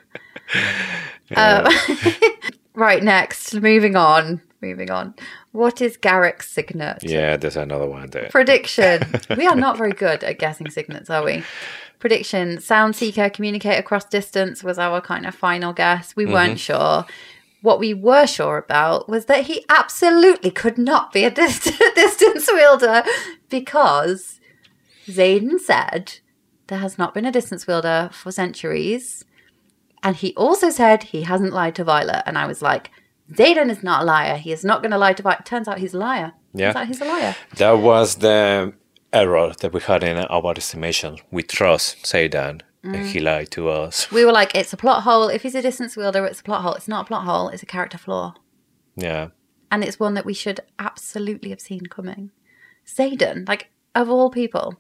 Yeah. Um, right, next. Moving on. Moving on. What is Garrick's signet? Yeah, there's another one there. Prediction. We are not very good at guessing signets, are we? Prediction. Sound seeker, communicate across distance was our kind of final guess. We mm-hmm. weren't sure. What we were sure about was that he absolutely could not be a dist- distance wielder, because Xaden said there has not been a distance wielder for centuries. And he also said he hasn't lied to Violet. And I was like, Xaden is not a liar. He is not going to lie to Violet. Turns out he's a liar. Yeah. Turns out he's a liar. That was the error that we had in our estimation. We trust Xaden. Mm. He lied to us. We were like, it's a plot hole. If he's a distance wielder, it's a plot hole. It's not a plot hole. It's a character flaw. Yeah. And it's one that we should absolutely have seen coming. Xaden, like, of all people.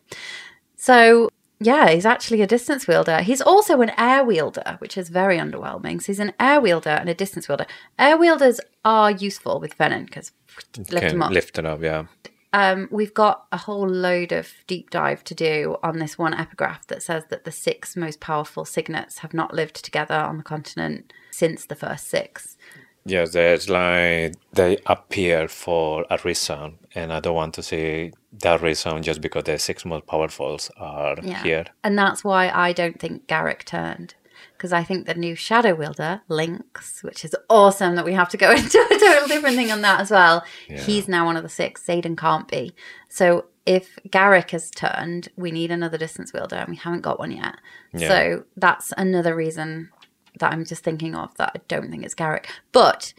So, yeah, he's actually a distance wielder. He's also an air wielder, which is very underwhelming. So he's an air wielder and a distance wielder. Air wielders are useful with Venom because lift them up. Lift it up, yeah. Um, we've got a whole load of deep dive to do on this one epigraph that says that the six most powerful signets have not lived together on the continent since the first six. Yes, there's like they appear for a reason, and I don't want to see that reason just because the six most powerfuls are yeah. here. And that's why I don't think Garrick turned. Because I think the new Shadow Wielder, Lynx, which is awesome that we have to go into a total different thing on that as well. Yeah. He's now one of the six. Xaden can't be. So if Garrick has turned, we need another distance wielder, and we haven't got one yet. Yeah. So that's another reason that I'm just thinking of that I don't think it's Garrick. But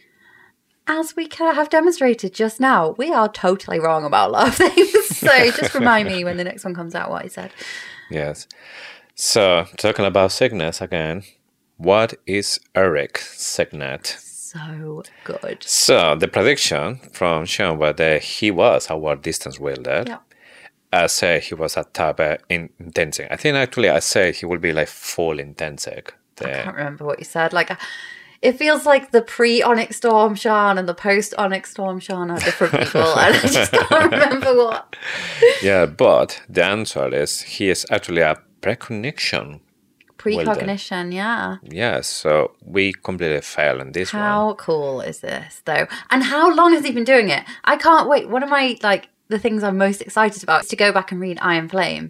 as we have demonstrated just now, we are totally wrong about a lot of things. So just remind me when the next one comes out what I said. Yes. So, talking about signets again, what is Eric's signet? So good. So, the prediction from Sean was that he was our distance wielder. Yep. I said he was a type uh, in intensic. I think actually I said he will be like full intensic. I can't remember what you said. Like, it feels like the pre-Onyx Storm Shan and the post-Onyx Storm Shan are different people, and I just can't remember what. Yeah, but the answer is he is actually a precognition. Precognition, well yeah. Yes, so we completely fail in this how one. How cool is this, though? And how long has he been doing it? I can't wait. One of my, like, the things I'm most excited about is to go back and read Iron Flame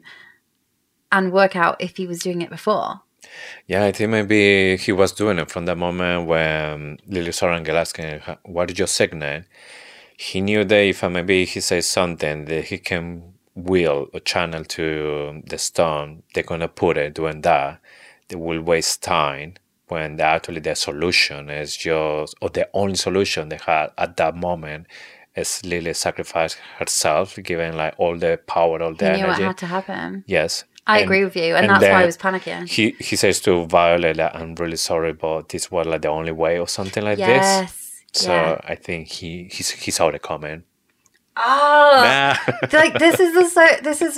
and work out if he was doing it before. Yeah, I think maybe he was doing it from the moment when Lily Sorrentgale asked him, what is your signet? He knew that if maybe he says something that he can will or channel to the stone, they're going to put it doing that. They will waste time when actually the solution is just, or the only solution they had at that moment is Lily sacrificed herself, giving like all the power, all the he energy. He knew what had to happen. Yes. I and, agree with you, and, and that's why I was panicking. He he says to Violet, like, I'm really sorry, but this was like the only way or something like yes, this. So yeah. I think he he's, he saw the comment. Oh, nah. like this is the so this is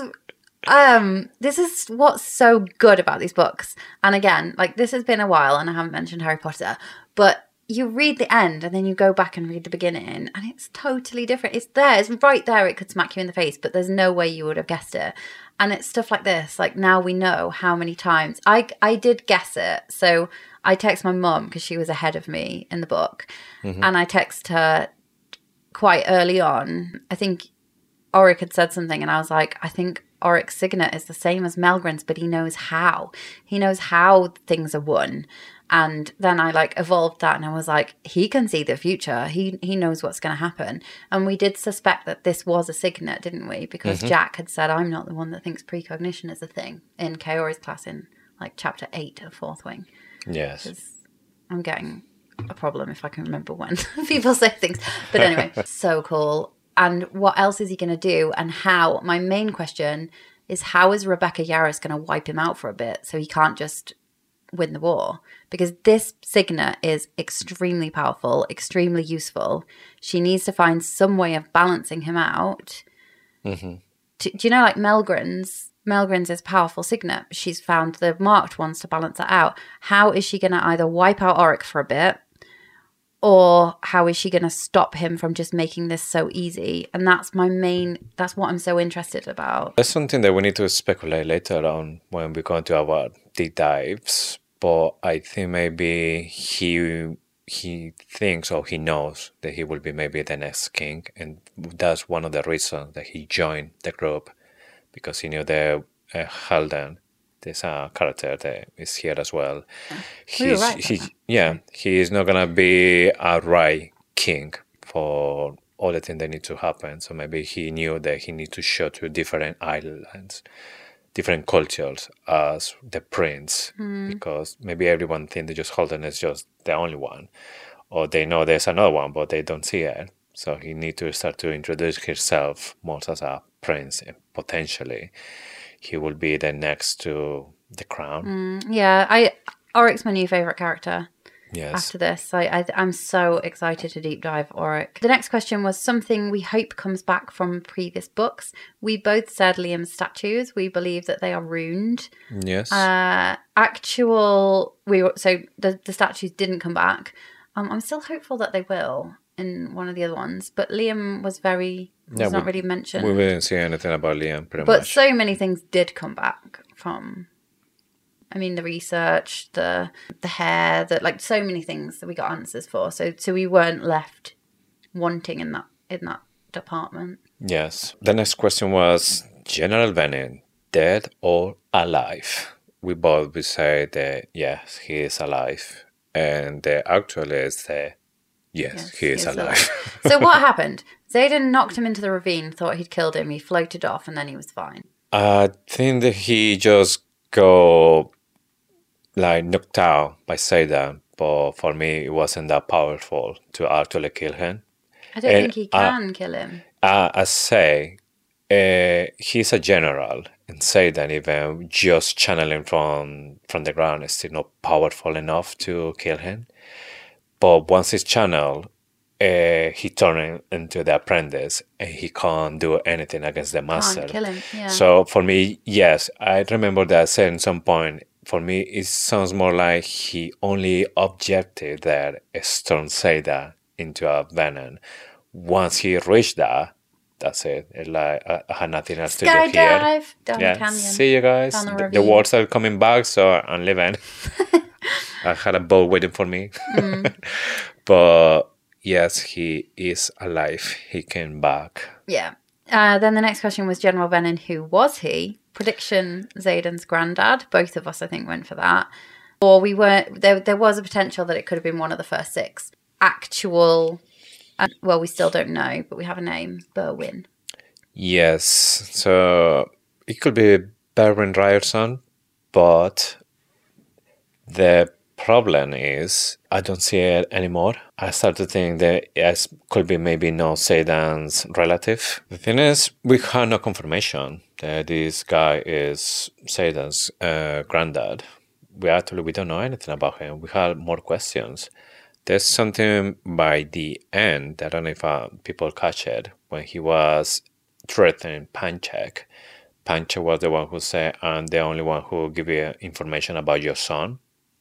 um this is what's so good about these books. And again, like this has been a while, and I haven't mentioned Harry Potter, but you read the end and then you go back and read the beginning, and it's totally different. It's there, it's right there. It could smack you in the face, but there's no way you would have guessed it. And it's stuff like this. Like now we know how many times I I did guess it. So I text my mum because she was ahead of me in the book, mm-hmm. and I text her quite early on. I think Auric had said something, and I was like, I think Auric's signet is the same as Melgren's, but he knows how. He knows how things are won. And then I like evolved that, and I was like, he can see the future. He he knows what's going to happen. And we did suspect that this was a signet, didn't we? Because mm-hmm. Jack had said, I'm not the one that thinks precognition is a thing in Kaori's class in like chapter eight of Fourth Wing. Yes. I'm getting a problem if I can remember when people say things. But anyway, so cool. And what else is he going to do, and how? My main question is, how is Rebecca Yarros going to wipe him out for a bit so he can't just win the war? Because this signet is extremely powerful, extremely useful. She needs to find some way of balancing him out. Mm-hmm. Do, do you know, like Melgren's? Melgren's is powerful signet. She's found the marked ones to balance that out. How is she going to either wipe out Auric for a bit, or how is she going to stop him from just making this so easy? And that's my main, that's what I'm so interested about. That's something that we need to speculate later on when we go into our deep dives. But I think maybe he he thinks or he knows that he will be maybe the next king. And that's one of the reasons that he joined the group, because he knew that uh, Halden, this uh, character that is here as well. He's, right he, yeah, he is not going to be a right king for all the things that need to happen. So maybe he knew that he needs to show to different islands, different cultures as the prince, mm. because maybe everyone thinks that just Halden is just the only one, or they know there's another one, but they don't see it. So he needs to start to introduce himself more as a prince, and potentially he will be the next to the crown. Mm, yeah, I Auric's my new favourite character. Yes. After this, I, I, I'm so excited to deep dive Auric. The next question was something we hope comes back from previous books. We both said Liam's statues. We believe that they are runed. Yes. Uh, actual, we were, so the, the statues didn't come back. Um, I'm still hopeful that they will in one of the other ones. But Liam was very, was yeah, not we, really mentioned. We didn't see anything about Liam, pretty but much. But so many things did come back from... I mean, the research, the the hair, that like so many things that we got answers for. So so we weren't left wanting in that in that department. Yes. The next question was General Venin, dead or alive? We both would say that yes, he is alive, and the actual is that yes, yes he, he is, is alive. alive. So what happened? Xaden knocked him into the ravine, thought he'd killed him. He floated off, and then he was fine. I think that he just got like knocked out by Xaden, but for me it wasn't that powerful to actually kill him. I don't and think he can uh, kill him. Uh, I say, uh, he's a general, and Xaden even just channeling from from the ground is still not powerful enough to kill him. But once he's channeled, uh, he turns into the apprentice, and he can't do anything against the master. Can't kill him. Yeah. So for me, yes, I remember that I said at some point, for me, it sounds more like he only objected that Storm said that into a venom. Once he reached that, that's it. It's like I, I had nothing else to do here. Skydive down Yeah, the canyon. see you guys. Down the The, the ravine. words are coming back, so I'm leaving. I had a boat waiting for me. Mm. But yes, he is alive. He came back. Yeah. Uh, then the next question was General Venom, who was he? Prediction, Xaden's granddad. Both of us, I think, went for that. Or we weren't, there, there was a potential that it could have been one of the first six. Actual, uh, well, we still don't know, but we have a name, Berwin. Yes, so it could be Berwin Ryerson, but the problem is I don't see it anymore. I start to think that it could be maybe no Xaden's relative. The thing is, we have no confirmation that this guy is Xaden's uh, granddad. We actually we don't know anything about him. We have more questions. There's something by the end, I don't know if uh, people catch it, when he was threatening Panchek. Panchek was the one who said, I'm the only one who give you information about your son.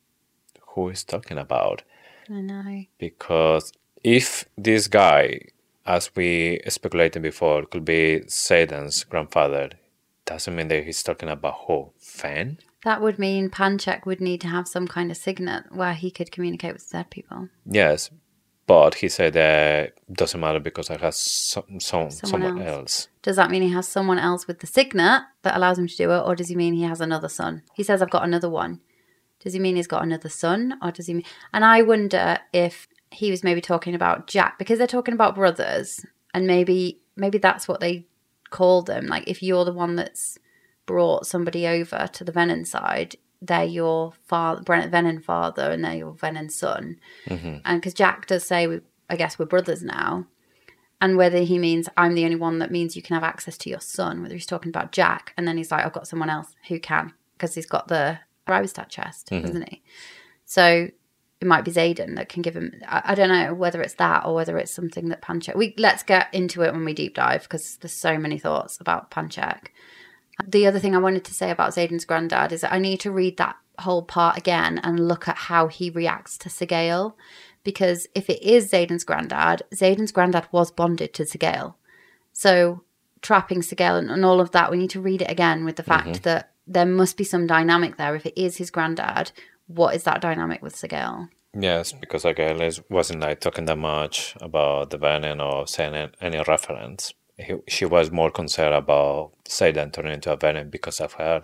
Who is talking about? I know. Because if this guy, as we speculated before, could be Xaden's grandfather, doesn't mean that he's talking about who? Fen? That would mean Panchek would need to have some kind of signet where he could communicate with dead people. Yes, but he said that doesn't matter because I have some, some, Someone someone else. else. Does that mean he has someone else with the signet that allows him to do it, or does he mean he has another son? He says, I've got another one. Does he mean he's got another son, or does he mean... And I wonder if he was maybe talking about Jack, because they're talking about brothers, and maybe maybe that's what they called them. Like, if you're the one that's brought somebody over to the Venom side, they're your father, Brent Venom father, and they're your Venom son. Mm-hmm. And because Jack does say, we, I guess we're brothers now. And whether he means I'm the only one that means you can have access to your son, whether he's talking about Jack, and then he's like, I've got someone else who can, because he's got the Rybostat chest, Mm-hmm. doesn't he? So it might be Xaden that can give him. I, I don't know whether it's that or whether it's something that Panchek. We let's get into it when we deep dive, because there's so many thoughts about Panchek. The other thing I wanted to say about Xaden's granddad is that I need to read that whole part again and look at how he reacts to Sigale, because if it is Xaden's granddad, Xaden's granddad was bonded to Sigale. So trapping Sigale and, and all of that, we need to read it again with the fact Mm-hmm. that there must be some dynamic there. If it is his granddad, what is that dynamic with Sigale? Yes, because again, it wasn't like talking that much about the Venom or saying any reference. He, she was more concerned about Xaden turning into a Venom because of her.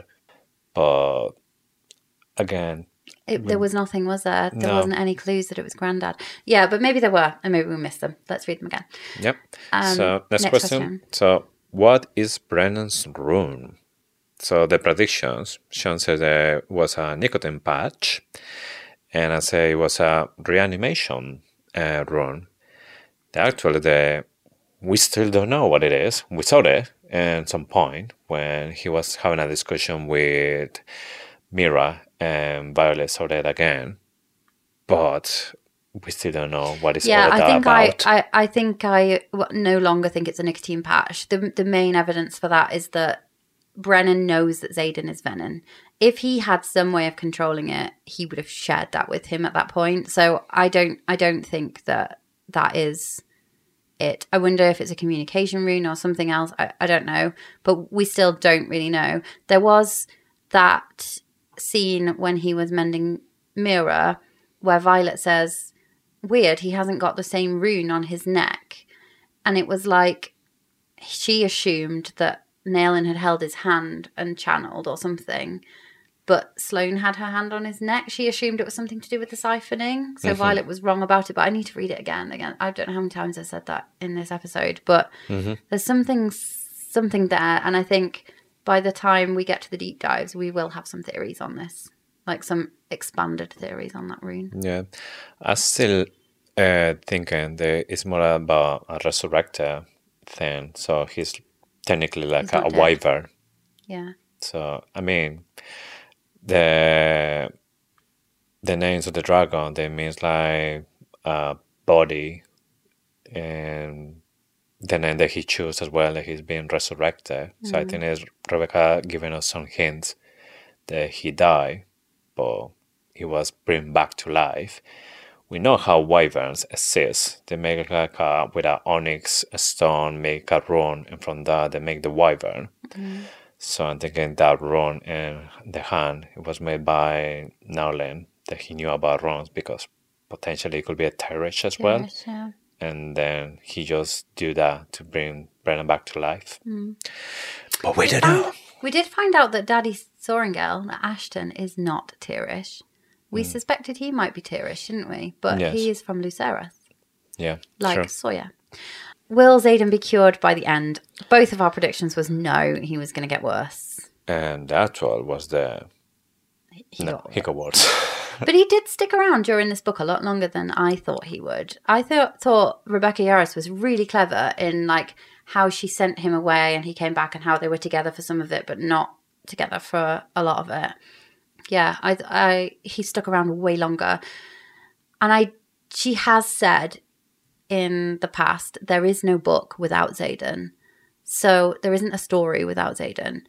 But again, It, there was nothing, was there? There No. wasn't any clues that it was granddad. Yeah, but maybe there were, and maybe we missed them. Let's read them again. yep. Um, so next, next question. question. So, what is Brennan's rune? So the predictions, Sean said it was a nicotine patch, and I say it was a reanimation uh, rune. Actually, the we still don't know what it is. We saw it at some point when he was having a discussion with Mira, and Violet saw it again, but we still don't know what it's Yeah, all I that think about. I, I, I think I w- no longer think it's a nicotine patch. The the main evidence for that is that Brennan knows that Xaden is Venom. If he had some way of controlling it, he would have shared that with him at that point. So I don't I don't think that that is it. I wonder if it's a communication rune or something else. I, I don't know. But we still don't really know. There was that scene when he was mending Mira where Violet says, weird, he hasn't got the same rune on his neck. And it was like she assumed that Naelin had held his hand and channeled or something, but Sloane had her hand on his neck. She assumed it was something to do with the siphoning. So Mhm. Violet was wrong about it, but I need to read it again. Again, I don't know how many times I said that in this episode, but Mhm. there's something something there, and I think by the time we get to the deep dives, we will have some theories on this, like some expanded theories on that rune. Yeah, I'm still uh, thinking that it's more about a resurrector thing. So he's technically like He's a, not a dead. wyvern. Yeah. So I mean, the the names of the dragon, they means like uh, body, and the name that he chose as well, that he's being resurrected. So I think it's Rebecca giving us some hints that he died, but he was brought back to life. We know how wyverns exist. They make like a, with an onyx stone, make a rune, and from that they make the wyvern. Mm-hmm. So I'm thinking that rune in the hand, it was made by Nowlin, that he knew about runes because potentially it could be a Tyrish as well. Tyrish, yeah. And then he just do that to bring Brennan back to life. Mm. But we don't know. We did find out that Daddy Sorengel, Ashton, is not Tyrish. We mm. suspected he might be Tyrish, didn't we? But yes. He is from Lucerys. Yeah, like sure. Sawyer. Will Xaden be cured by the end? Both of our predictions was no, he was going to get worse. And the actual was the he no, got he got worse. But he did stick around during this book a lot longer than I thought he would. I thought thought Rebecca Yarros was really clever in like how she sent him away and he came back and how they were together for some of it, but not together for a lot of it. Yeah, I, I, he stuck around way longer. And I, she has said in the past, there is no book without Xaden. So there isn't a story without Xaden.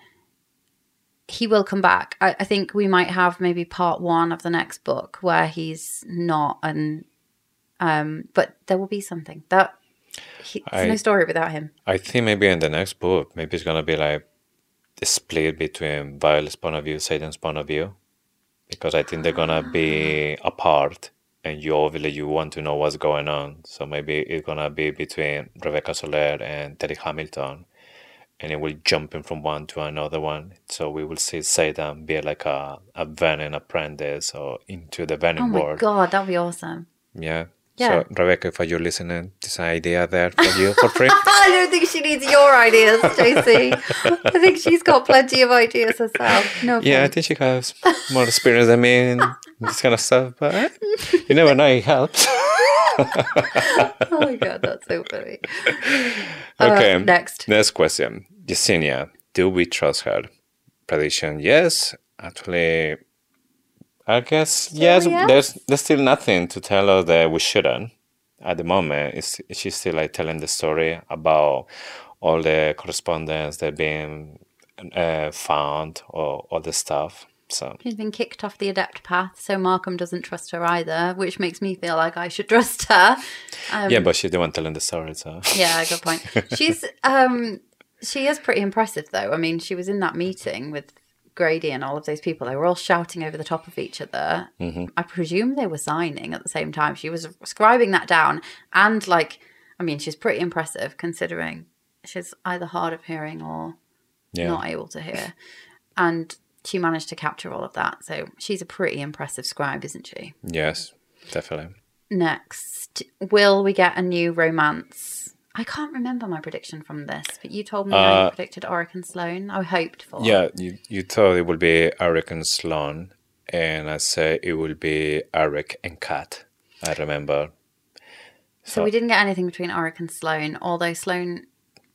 He will come back. I, I think we might have maybe part one of the next book where he's not, and um, but there will be something. That he, there's I, no story without him. I think maybe in the next book, maybe it's gonna be like the split between Violet's point of view, Xaden's point of view, because I think they're gonna be apart, and you obviously you want to know what's going on. So maybe it's gonna be between Rebecca Soler and Terry Hamilton, and it will jump in from one to another one. So we will see Xaden be like a, a Venom apprentice or into the Venom oh my world. God, that'd be awesome. Yeah. Yeah. So Rebecca, if you're listening, this idea there for you for free. I don't think she needs your ideas, Josie. I think she's got plenty of ideas herself. No offense. Yeah, I think she has more experience than me in this kind of stuff, but eh, you never know, it helps. Oh my God, that's so funny. Okay, uh, next. Next question. Yesenia, do we trust her? Prediction, yes. Actually, I guess, Still yes, yes. There's there's still nothing to tell us that we shouldn't. At the moment, it's, she's still like telling the story about all the correspondence that been uh, found or all the stuff. So she's been kicked off the adept path, so Markham doesn't trust her either, which makes me feel like I should trust her. Um, yeah, but she's the one telling the story, so yeah, good point. She's um, she is pretty impressive, though. I mean, she was in that meeting with Grady and all of those people. They were all shouting over the top of each other. Mm-hmm. I presume they were signing at the same time. She was scribing that down, and like, I mean, she's pretty impressive considering she's either hard of hearing or yeah. not able to hear, and she managed to capture all of that. So she's a pretty impressive scribe, isn't she? Yes, definitely. Next, will we get a new romance? I can't remember my prediction from this, but you told me uh, I predicted Auric and Sloane. I hoped for. Yeah, you, you thought it would be Auric and Sloane, and I said it will be Auric and Kat. I remember. So, so we didn't get anything between Auric and Sloane, although Sloane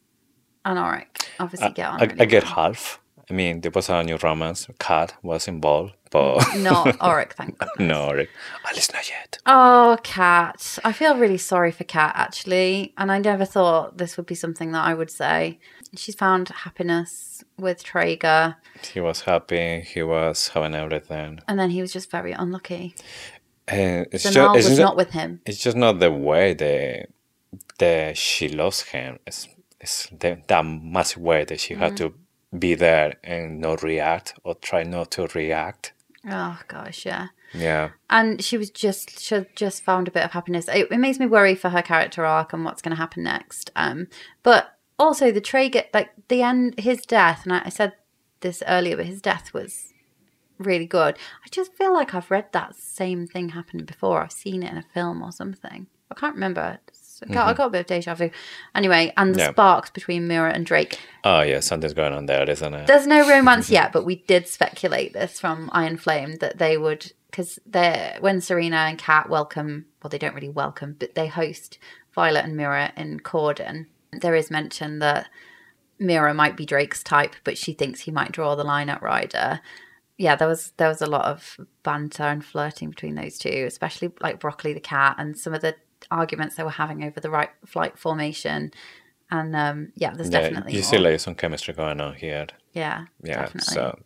and Auric obviously I, get on. I, really I get well. half. I mean, there was a new romance. Kat was involved, but not Auric, thank goodness. No, Auric. At least not yet. Oh, Kat. I feel really sorry for Kat, actually. And I never thought this would be something that I would say. She's found happiness with Traeger. He was happy. He was having everything. And then he was just very unlucky. And it's Zanal just, it's was just, not with him. It's just not the way that, that she lost him. It's, it's the, that massive way that she mm. had to be there and not react or try not to react. Oh gosh, yeah. Yeah. And she was just she just found a bit of happiness. It, it makes me worry for her character arc and what's going to happen next. Um, but also the Traeger, like the end, his death, and I, I said this earlier, but his death was really good. I just feel like I've read that same thing happen before. I've seen it in a film or something. I can't remember. I got, mm-hmm. I got a bit of deja vu. Anyway, and the yeah. sparks between Mira and Drake. Oh, yeah, something's going on there, isn't it? There's no romance yet, but we did speculate this from Iron Flame that they would, because they when Serena and Kat welcome, well, they don't really welcome, but they host Violet and Mira in Corden. There is mention that Mira might be Drake's type, but she thinks he might draw the line at Ryder. Yeah, there was there was a lot of banter and flirting between those two, especially like Broccoli the cat and some of the arguments they were having over the right flight formation. And um, yeah, there's yeah, definitely you more. see like some chemistry going on here. Yeah, yeah. definitely. So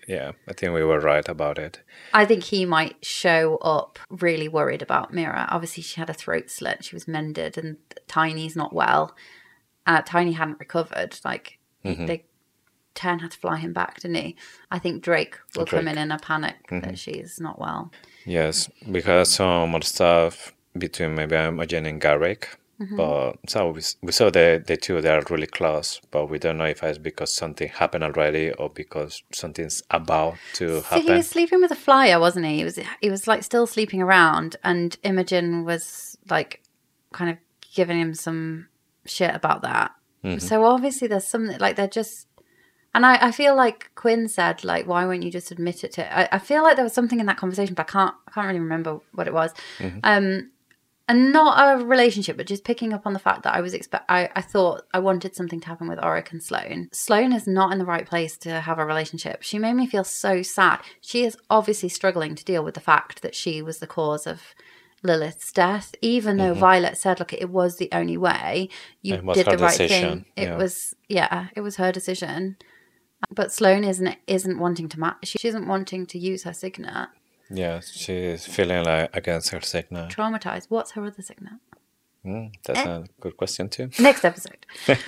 Yeah, I think we were right about it. I think he might show up really worried about Mira. Obviously, she had a throat slit. She was mended, and Tiny's not well. Uh, Tiny hadn't recovered. Like, Mm-hmm. they Ten had to fly him back, didn't he? I think Drake will Drake. come in in a panic Mm-hmm. that she's not well. Yes, we had some more stuff between maybe Imogen and Garrick. Mm-hmm. But so we, we saw the, the two, they are really close, but we don't know if it's because something happened already or because something's about to So happen. he was sleeping with a flyer, wasn't he? He was he was like still sleeping around, and Imogen was like kind of giving him some shit about that. Mm-hmm. So obviously there's something like they're just, and I, I feel like Quinn said like, why won't you just admit it to? I, I feel like there was something in that conversation, but I can't I can't really remember what it was. Mm-hmm. Um. And not a relationship, but just picking up on the fact that I was expect. I, I thought I wanted something to happen with Oric and Sloane. Sloane is not in the right place to have a relationship. She made me feel so sad. She is obviously struggling to deal with the fact that she was the cause of Lilith's death, even though Mm-hmm. Violet said, look, it was the only way. You It was did her the right decision, thing. It yeah. was, yeah, it was her decision. But Sloane isn't isn't wanting to match. She isn't wanting to use her signet. Yeah, she's feeling like against her signet. Traumatized. What's her other signet? Mm, that's Eh. a good question too. Next episode.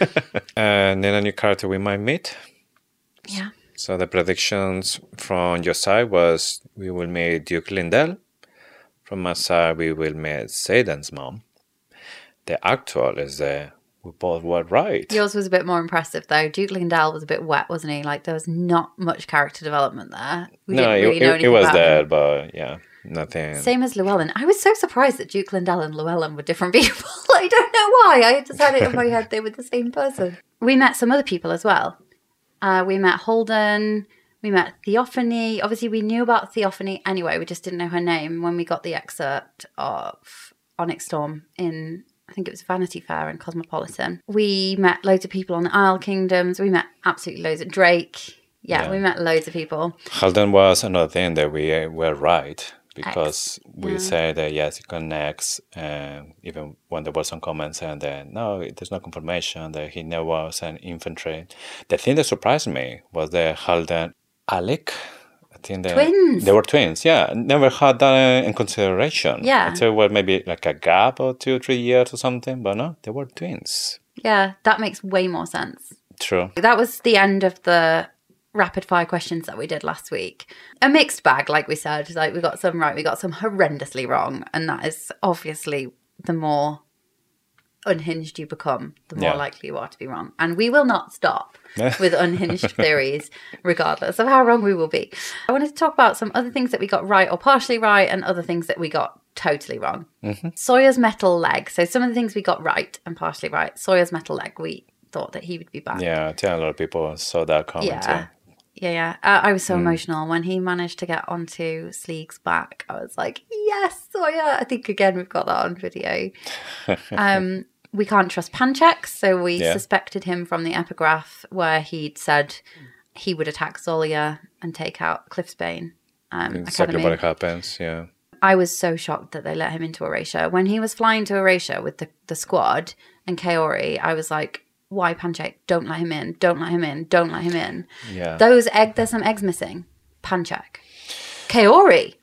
And then a new character we might meet. Yeah. So the predictions from your side was we will meet Duke Lindell. From my side, we will meet Zayden's mom. The actual is the we both were right. Yours was a bit more impressive, though. Duke Lindell was a bit wet, wasn't he? Like, there was not much character development there. We no, didn't really it, know it, it anything was about there, him. but yeah, nothing. Same as Llewellyn. I was so surprised that Duke Lindell and Llewellyn were different people. I don't know why. I just had it in my head they were the same person. We met some other people as well. Uh, we met Holden. We met Theophany. Obviously, we knew about Theophany anyway. We just didn't know her name when we got the excerpt of Onyx Storm in, I think it was Vanity Fair and Cosmopolitan. We met loads of people on the Isle Kingdoms. We met absolutely loads of Drake. Yeah, Yeah. we met loads of people. Halden was another thing that we uh, were right because we yeah. said that yes, it connects, and even when there were some comments saying that no, there's no confirmation that he never was an infantry. The thing that surprised me was that Halden, Alec, I think they, Twins. they were twins. Yeah, never had that in consideration. Yeah. I'd say well, maybe like a gap or two, three years or something, but no, they were twins. Yeah, that makes way more sense. True. That was the end of the rapid fire questions that we did last week. A mixed bag, like we said. Like, we got some right, we got some horrendously wrong, and that is obviously the more unhinged you become, the more Yeah. likely you are to be wrong. And we will not stop with unhinged theories, regardless of how wrong we will be. I wanted to talk about some other things that we got right or partially right, and other things that we got totally wrong. Mm-hmm. Sawyer's metal leg. So some of the things we got right and partially right. Sawyer's metal leg, we thought that he would be back. Yeah, I think a lot of people saw that coming Yeah. too. Yeah, yeah. Uh, I was so emotional when he managed to get onto Sleeg's back. I was like, yes, Sawyer. I think, again, we've got that on video. um, we can't trust Panchek, so we Yeah. suspected him from the epigraph where he'd said he would attack Zolia and take out Cliffsbane um, Exactly Academy. what happens, yeah. I was so shocked that they let him into Erasure. When he was flying to Erasure with the, the squad and Kaori, I was like, why Panchek? Don't let him in. Don't let him in. Don't let him in. Yeah. Those egg, there's some eggs missing. Panchek. Kaori.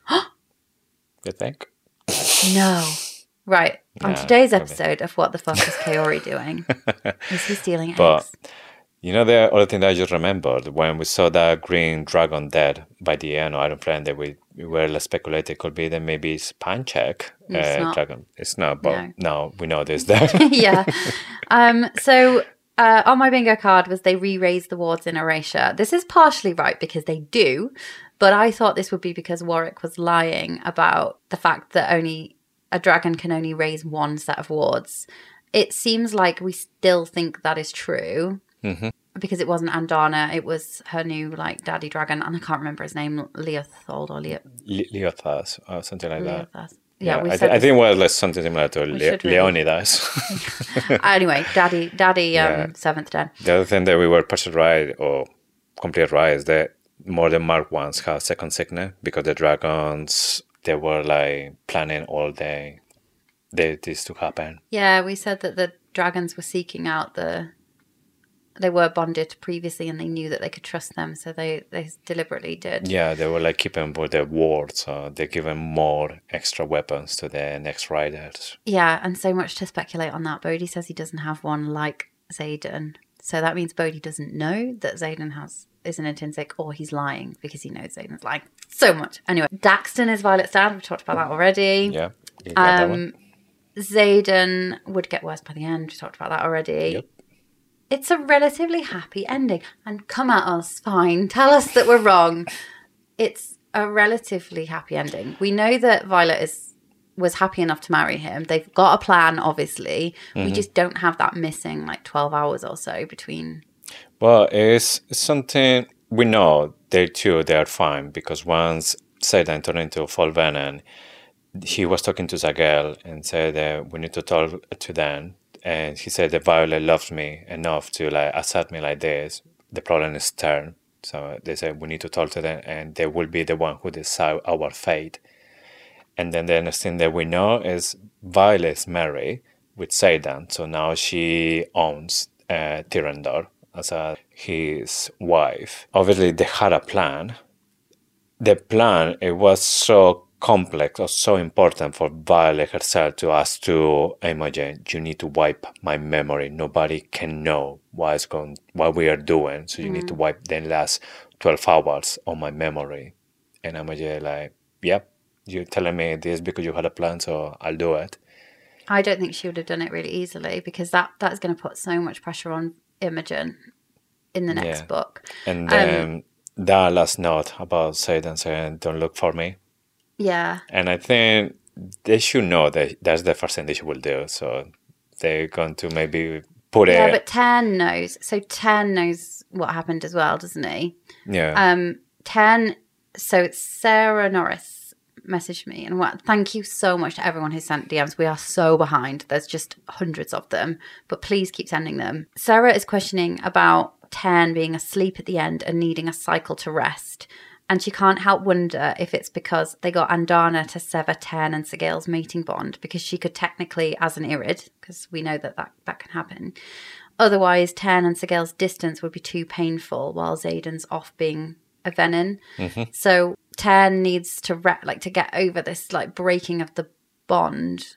You think? No. Right. On Yeah, today's maybe. episode of What the Fuck is Kaori doing? Is he stealing But eggs? you know the other thing that I just remembered when we saw that green dragon dead by the end of Iron Flame that we, we were like speculating could be that maybe it's Panchek It's uh, not. dragon. It's not, but No. now we know this there. yeah. Um, so uh, on my bingo card was they re-raised the wards in Erasure. This is partially right because they do, but I thought this would be because Warwick was lying about the fact that only a dragon can only raise one set of wards. It seems like we still think that is true. Mhm. Because it wasn't Andana, it was her new like daddy dragon, and I can't remember his name, Leothold or Leo. Le- Leothas or something like that. Leothas. Yeah, we I, said th- I this- think it was like something similar to Le- should really- Leonidas. Anyway, daddy, daddy, um, Yeah. seventh den. The other thing that we were partially right or complete right is that more than Mark ones have second signet because the dragons they were like planning all day that this to happen. Yeah, we said that the dragons were seeking out the they were bonded previously and they knew that they could trust them, so they, they deliberately did. Yeah, they were like keeping with their word, so they give them more extra weapons to the next riders. Yeah, and so much to speculate on that. Bodhi says he doesn't have one like Xaden. So that means Bodhi doesn't know that Xaden has is an intrinsic, or he's lying because he knows Xaden's lying so much. Anyway, Daxton is Violet's dad. We've talked about that already. Yeah. You got that one. Um, Xaden would get worse by the end. We talked about that already. Yep. It's a relatively happy ending. And come at us, fine. Tell us that we're wrong. It's a relatively happy ending. We know that Violet is was happy enough to marry him. They've got a plan, obviously. Mm-hmm. We just don't have that missing like twelve hours or so between. Well, it's something we know they two, they are fine, because once Xaden turned into full venom, he was talking to Zagel and said that we need to talk to them. And he said that Violet loves me enough to like accept me like this. The problem is Stern. So they said we need to talk to them, and they will be the one who decide our fate. And then the next thing that we know is Violet's married with Xaden. So now she owns uh, Tyrrendor as a, his wife. Obviously, they had a plan. The plan, it was so complex or so important for Violet herself to ask to Imogen, you need to wipe my memory. Nobody can know what is going, what we are doing. So you mm. need to wipe the last twelve hours on my memory. And Imogen like, yep, you're telling me this because you had a plan, so I'll do it. I don't think she would have done it really easily, because that that's going to put so much pressure on Imogen in the next yeah. book. And then um, that last note about Xaden saying, don't look for me. Yeah. And I think they should know that that's the first thing they will do. So they're going to maybe put yeah, it... Yeah, but Ten knows. So Ten knows what happened as well, doesn't he? Yeah. Um, Ten... So it's Sarah Norris messaged me, and what, thank you so much to everyone who sent D Ms. We are so behind. There's just hundreds of them, but please keep sending them. Sarah is questioning about Ten being asleep at the end and needing a cycle to rest. And she can't help wonder if it's because they got Andana to sever Ten and Sigil's mating bond, because she could technically, as an Irid, because we know that, that that can happen. Otherwise, Ten and Sigil's distance would be too painful while Xaden's off being a Venin. Mm-hmm. So Ten needs to re- like to get over this like breaking of the bond,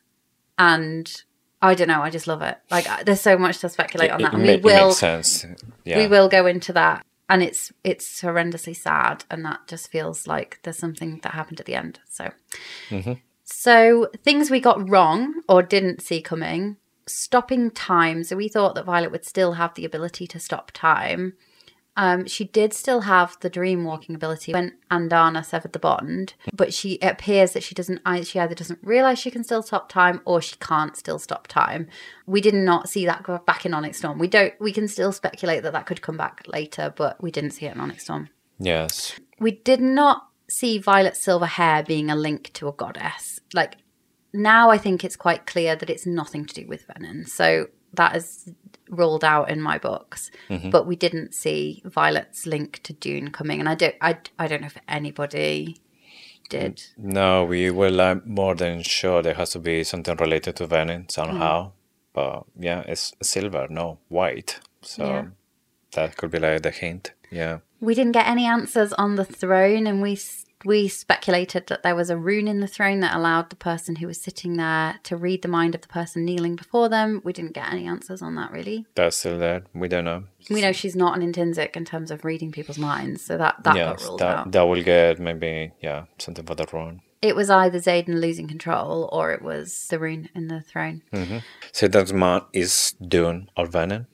and I don't know. I just love it. Like, there's so much to speculate it, on that, it and ma- we will. It makes sense. Yeah. We will go into that. And it's it's horrendously sad, and that just feels like there's something that happened at the end. So, mm-hmm. so things we got wrong or didn't see coming. Stopping time. So we thought that Violet would still have the ability to stop time. Um, she did still have the dream walking ability when Andana severed the bond, but she it appears that she doesn't. She either doesn't realize she can still stop time, or she can't still stop time. We did not see that go back in Onyx Storm. We don't. We can still speculate that that could come back later, but we didn't see it in Onyx Storm. Yes. We did not see Violet's silver hair being a link to a goddess. Like, now, I think it's quite clear that it's nothing to do with Venin. So that is ruled out in my books, mm-hmm. but we didn't see Violet's link to Dune coming, and I don't, I, I don't know if anybody did. No, we were like more than sure there has to be something related to Venin somehow, mm. but yeah, it's silver, no white, so yeah. that could be like the hint. Yeah, we didn't get any answers on the throne, and we. We speculated that there was a rune in the throne that allowed the person who was sitting there to read the mind of the person kneeling before them. We didn't get any answers on that, really. That's still there. We don't know. We know she's not an intrinsic in terms of reading people's minds, so that, that yes, got ruled that, out. That will get maybe, yeah, something for the rune. It was either Xaden losing control, or it was the rune in the throne. Mm-hmm. Xaden's mom is Dune or Venin.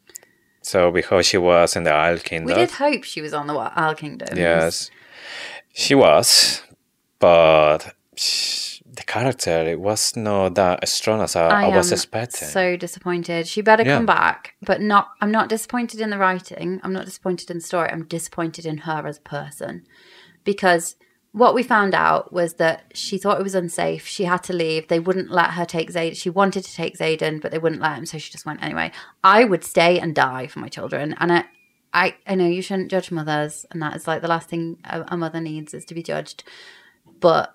So because she was in the Isle Kingdom. We did hope she was on the Isle Kingdom. Yes. She was, but she, the character, it was not that strong as I, I, I was expecting. So disappointed. She better yeah. come back, but not. I'm not disappointed in the writing. I'm not disappointed in the story. I'm disappointed in her as a person, because what we found out was that she thought it was unsafe. She had to leave. They wouldn't let her take Xaden. She wanted to take Xaden, but they wouldn't let him, so she just went anyway. I would stay and die for my children, and I. I, I know you shouldn't judge mothers, and that is like the last thing a, a mother needs is to be judged. But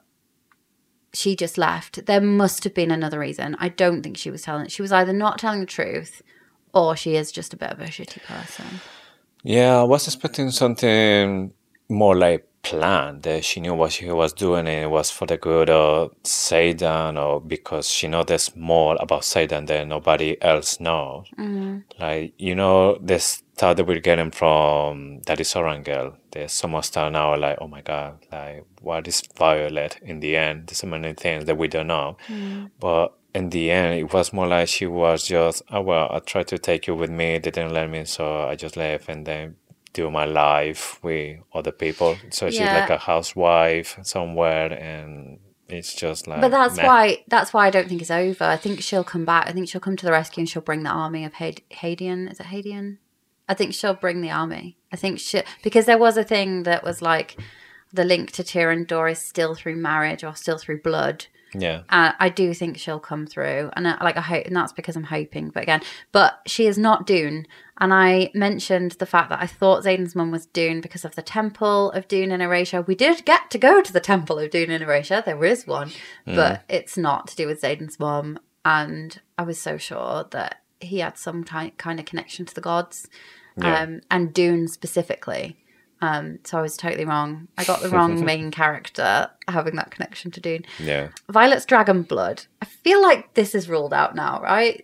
she just left. There must have been another reason. I don't think she was telling. She was either not telling the truth, or she is just a bit of a shitty person. Yeah, I was expecting something more like planned, that she knew what she was doing and it was for the good of Seidan, or because she knows there's more about Seidan than nobody else knows. Mm. Like, you know, the stuff that we're getting from Daddy Sorangel, there's so much stuff now, like, oh my God, like, what is Violet in the end? There's so many things that we don't know. Mm. But in the end, it was more like she was just, oh, well, I tried to take you with me, they didn't let me, so I just left, and then do my life with other people. So she's Yeah. like a housewife somewhere, and it's just like. But that's meh. why that's why I don't think it's over. I think she'll come back. I think she'll come to the rescue and she'll bring the army of Had- Hadian. Is it Hadian? I think she'll bring the army. I think she because there was a thing that was like the link to Tyrandor is still through marriage or still through blood. Yeah. Uh, I do think she'll come through, and I, like I hope, and that's because I'm hoping. But again, but she is not Dune, and I mentioned the fact that I thought Xaden's mum was Dune because of the Temple of Dune in Erasure. We did get to go to the Temple of Dune in Erasure. There is one, Mm. but it's not to do with Xaden's mum. And I was so sure that he had some ty- kind of connection to the gods, Yeah. um, and Dune specifically. Um, so I was totally wrong. I got the wrong main character having that connection to Dune. Yeah. Violet's dragon blood. I feel like this is ruled out now, right?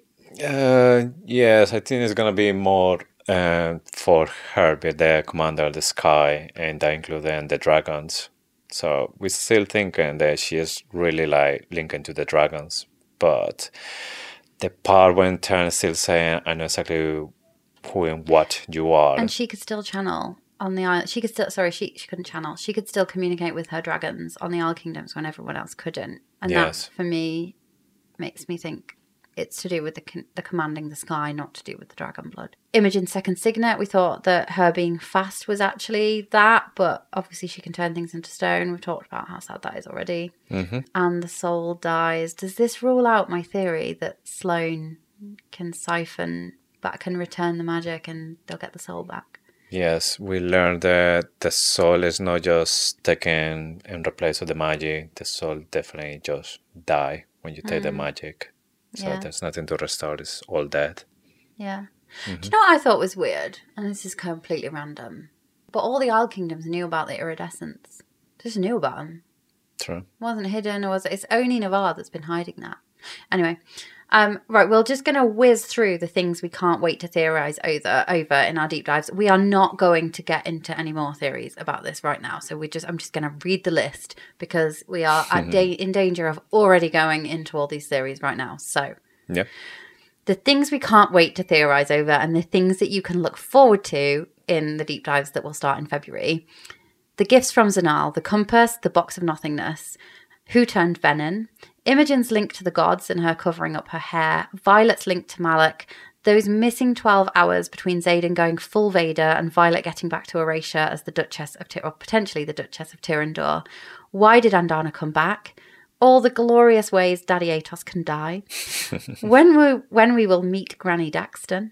Uh, yes, I think it's gonna be more uh, for her with the commander of the sky, and that including the dragons. So we're still thinking that she is really like linking to the dragons, but the part when Turn is still saying, "I know exactly who and what you are." And she could still channel on the island. She could still, sorry, she, she couldn't channel. She could still communicate with her dragons on the Isle Kingdoms when everyone else couldn't. And Yes. that, for me, makes me think it's to do with the con- the commanding the sky, not to do with the dragon blood. Imogen's second signet, we thought that her being fast was actually that, but obviously she can turn things into stone. We've talked about how sad that is already. Mm-hmm. And the soul dies. Does this rule out my theory that Sloane can siphon, but can return the magic and they'll get the soul back? Yes, we learned that the soul is not just taken in replace of the magic. The soul definitely just die when you take the magic. So Yeah. there's nothing to restore. It's all dead. Yeah. Do you know what I thought was weird? And this is completely random. But all the Isle Kingdoms knew about the iridescents. Just knew about them. True. It wasn't hidden, or was it? It's only Navarre that's been hiding that. Anyway, um, right, we're just going to whiz through the things we can't wait to theorise over over in our deep dives. We are not going to get into any more theories about this right now. So we just, I'm just going to read the list because we are at da- in danger of already going into all these theories right now. So Yeah. the things we can't wait to theorise over and the things that you can look forward to in the deep dives that will start in February. The gifts from Zanal, the compass, the box of nothingness, who turned Venin, Imogen's link to the gods and her covering up her hair, Violet's link to Malak, those missing twelve hours between Xaden going full Vader and Violet getting back to Erasure as the Duchess of Ty- or potentially the Duchess of Tyrandor. Why did Andana come back? All the glorious ways Daddy Atos can die. when we when we will meet Granny Daxton.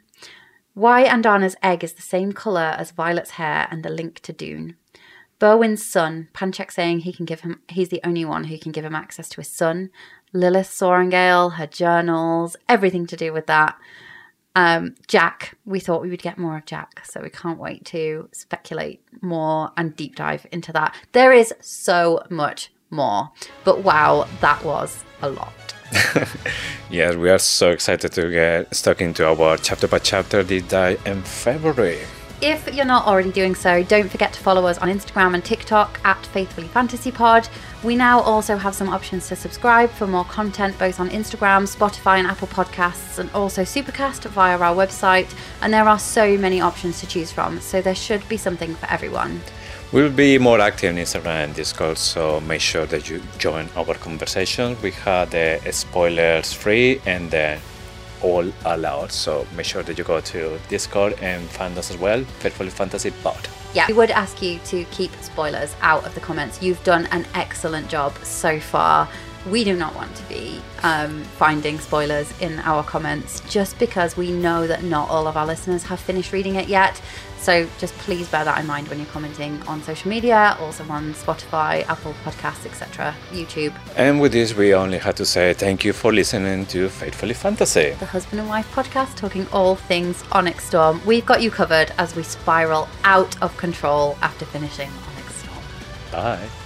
Why Andana's egg is the same colour as Violet's hair and the link to Dune. Berwyn's son, Panchek saying he can give him he's the only one who can give him access to his son. Lilith Sorangale, her journals, everything to do with that. Um, Jack, we thought we would get more of Jack, so we can't wait to speculate more and deep dive into that. There is so much more, but wow, that was a lot. Yes, we are so excited to get stuck into our chapter by chapter deep dive in February. If you're not already doing so, don't forget to follow us on Instagram and TikTok at Faithfully Fantasy Pod. We now also have some options to subscribe for more content both on Instagram, Spotify and Apple Podcasts, and also Supercast via our website. And there are so many options to choose from, so there should be something for everyone. We'll be more active on Instagram and Discord, so make sure that you join our conversation. We had the spoilers free and the all allowed, so make sure that you go to Discord and find us as well, Faithfully Fantasy Pod. Yeah, we would ask you to keep spoilers out of the comments. You've done an excellent job so far. we do not want to be um, finding spoilers in our comments, just because we know that not all of our listeners have finished reading it yet. So just please bear that in mind when you're commenting on social media, also on Spotify, Apple Podcasts, et cetera, YouTube. And with this, we only had to say thank you for listening to Faithfully Fantasy, the husband and wife podcast talking all things Onyx Storm. We've got you covered as we spiral out of control after finishing Onyx Storm. Bye.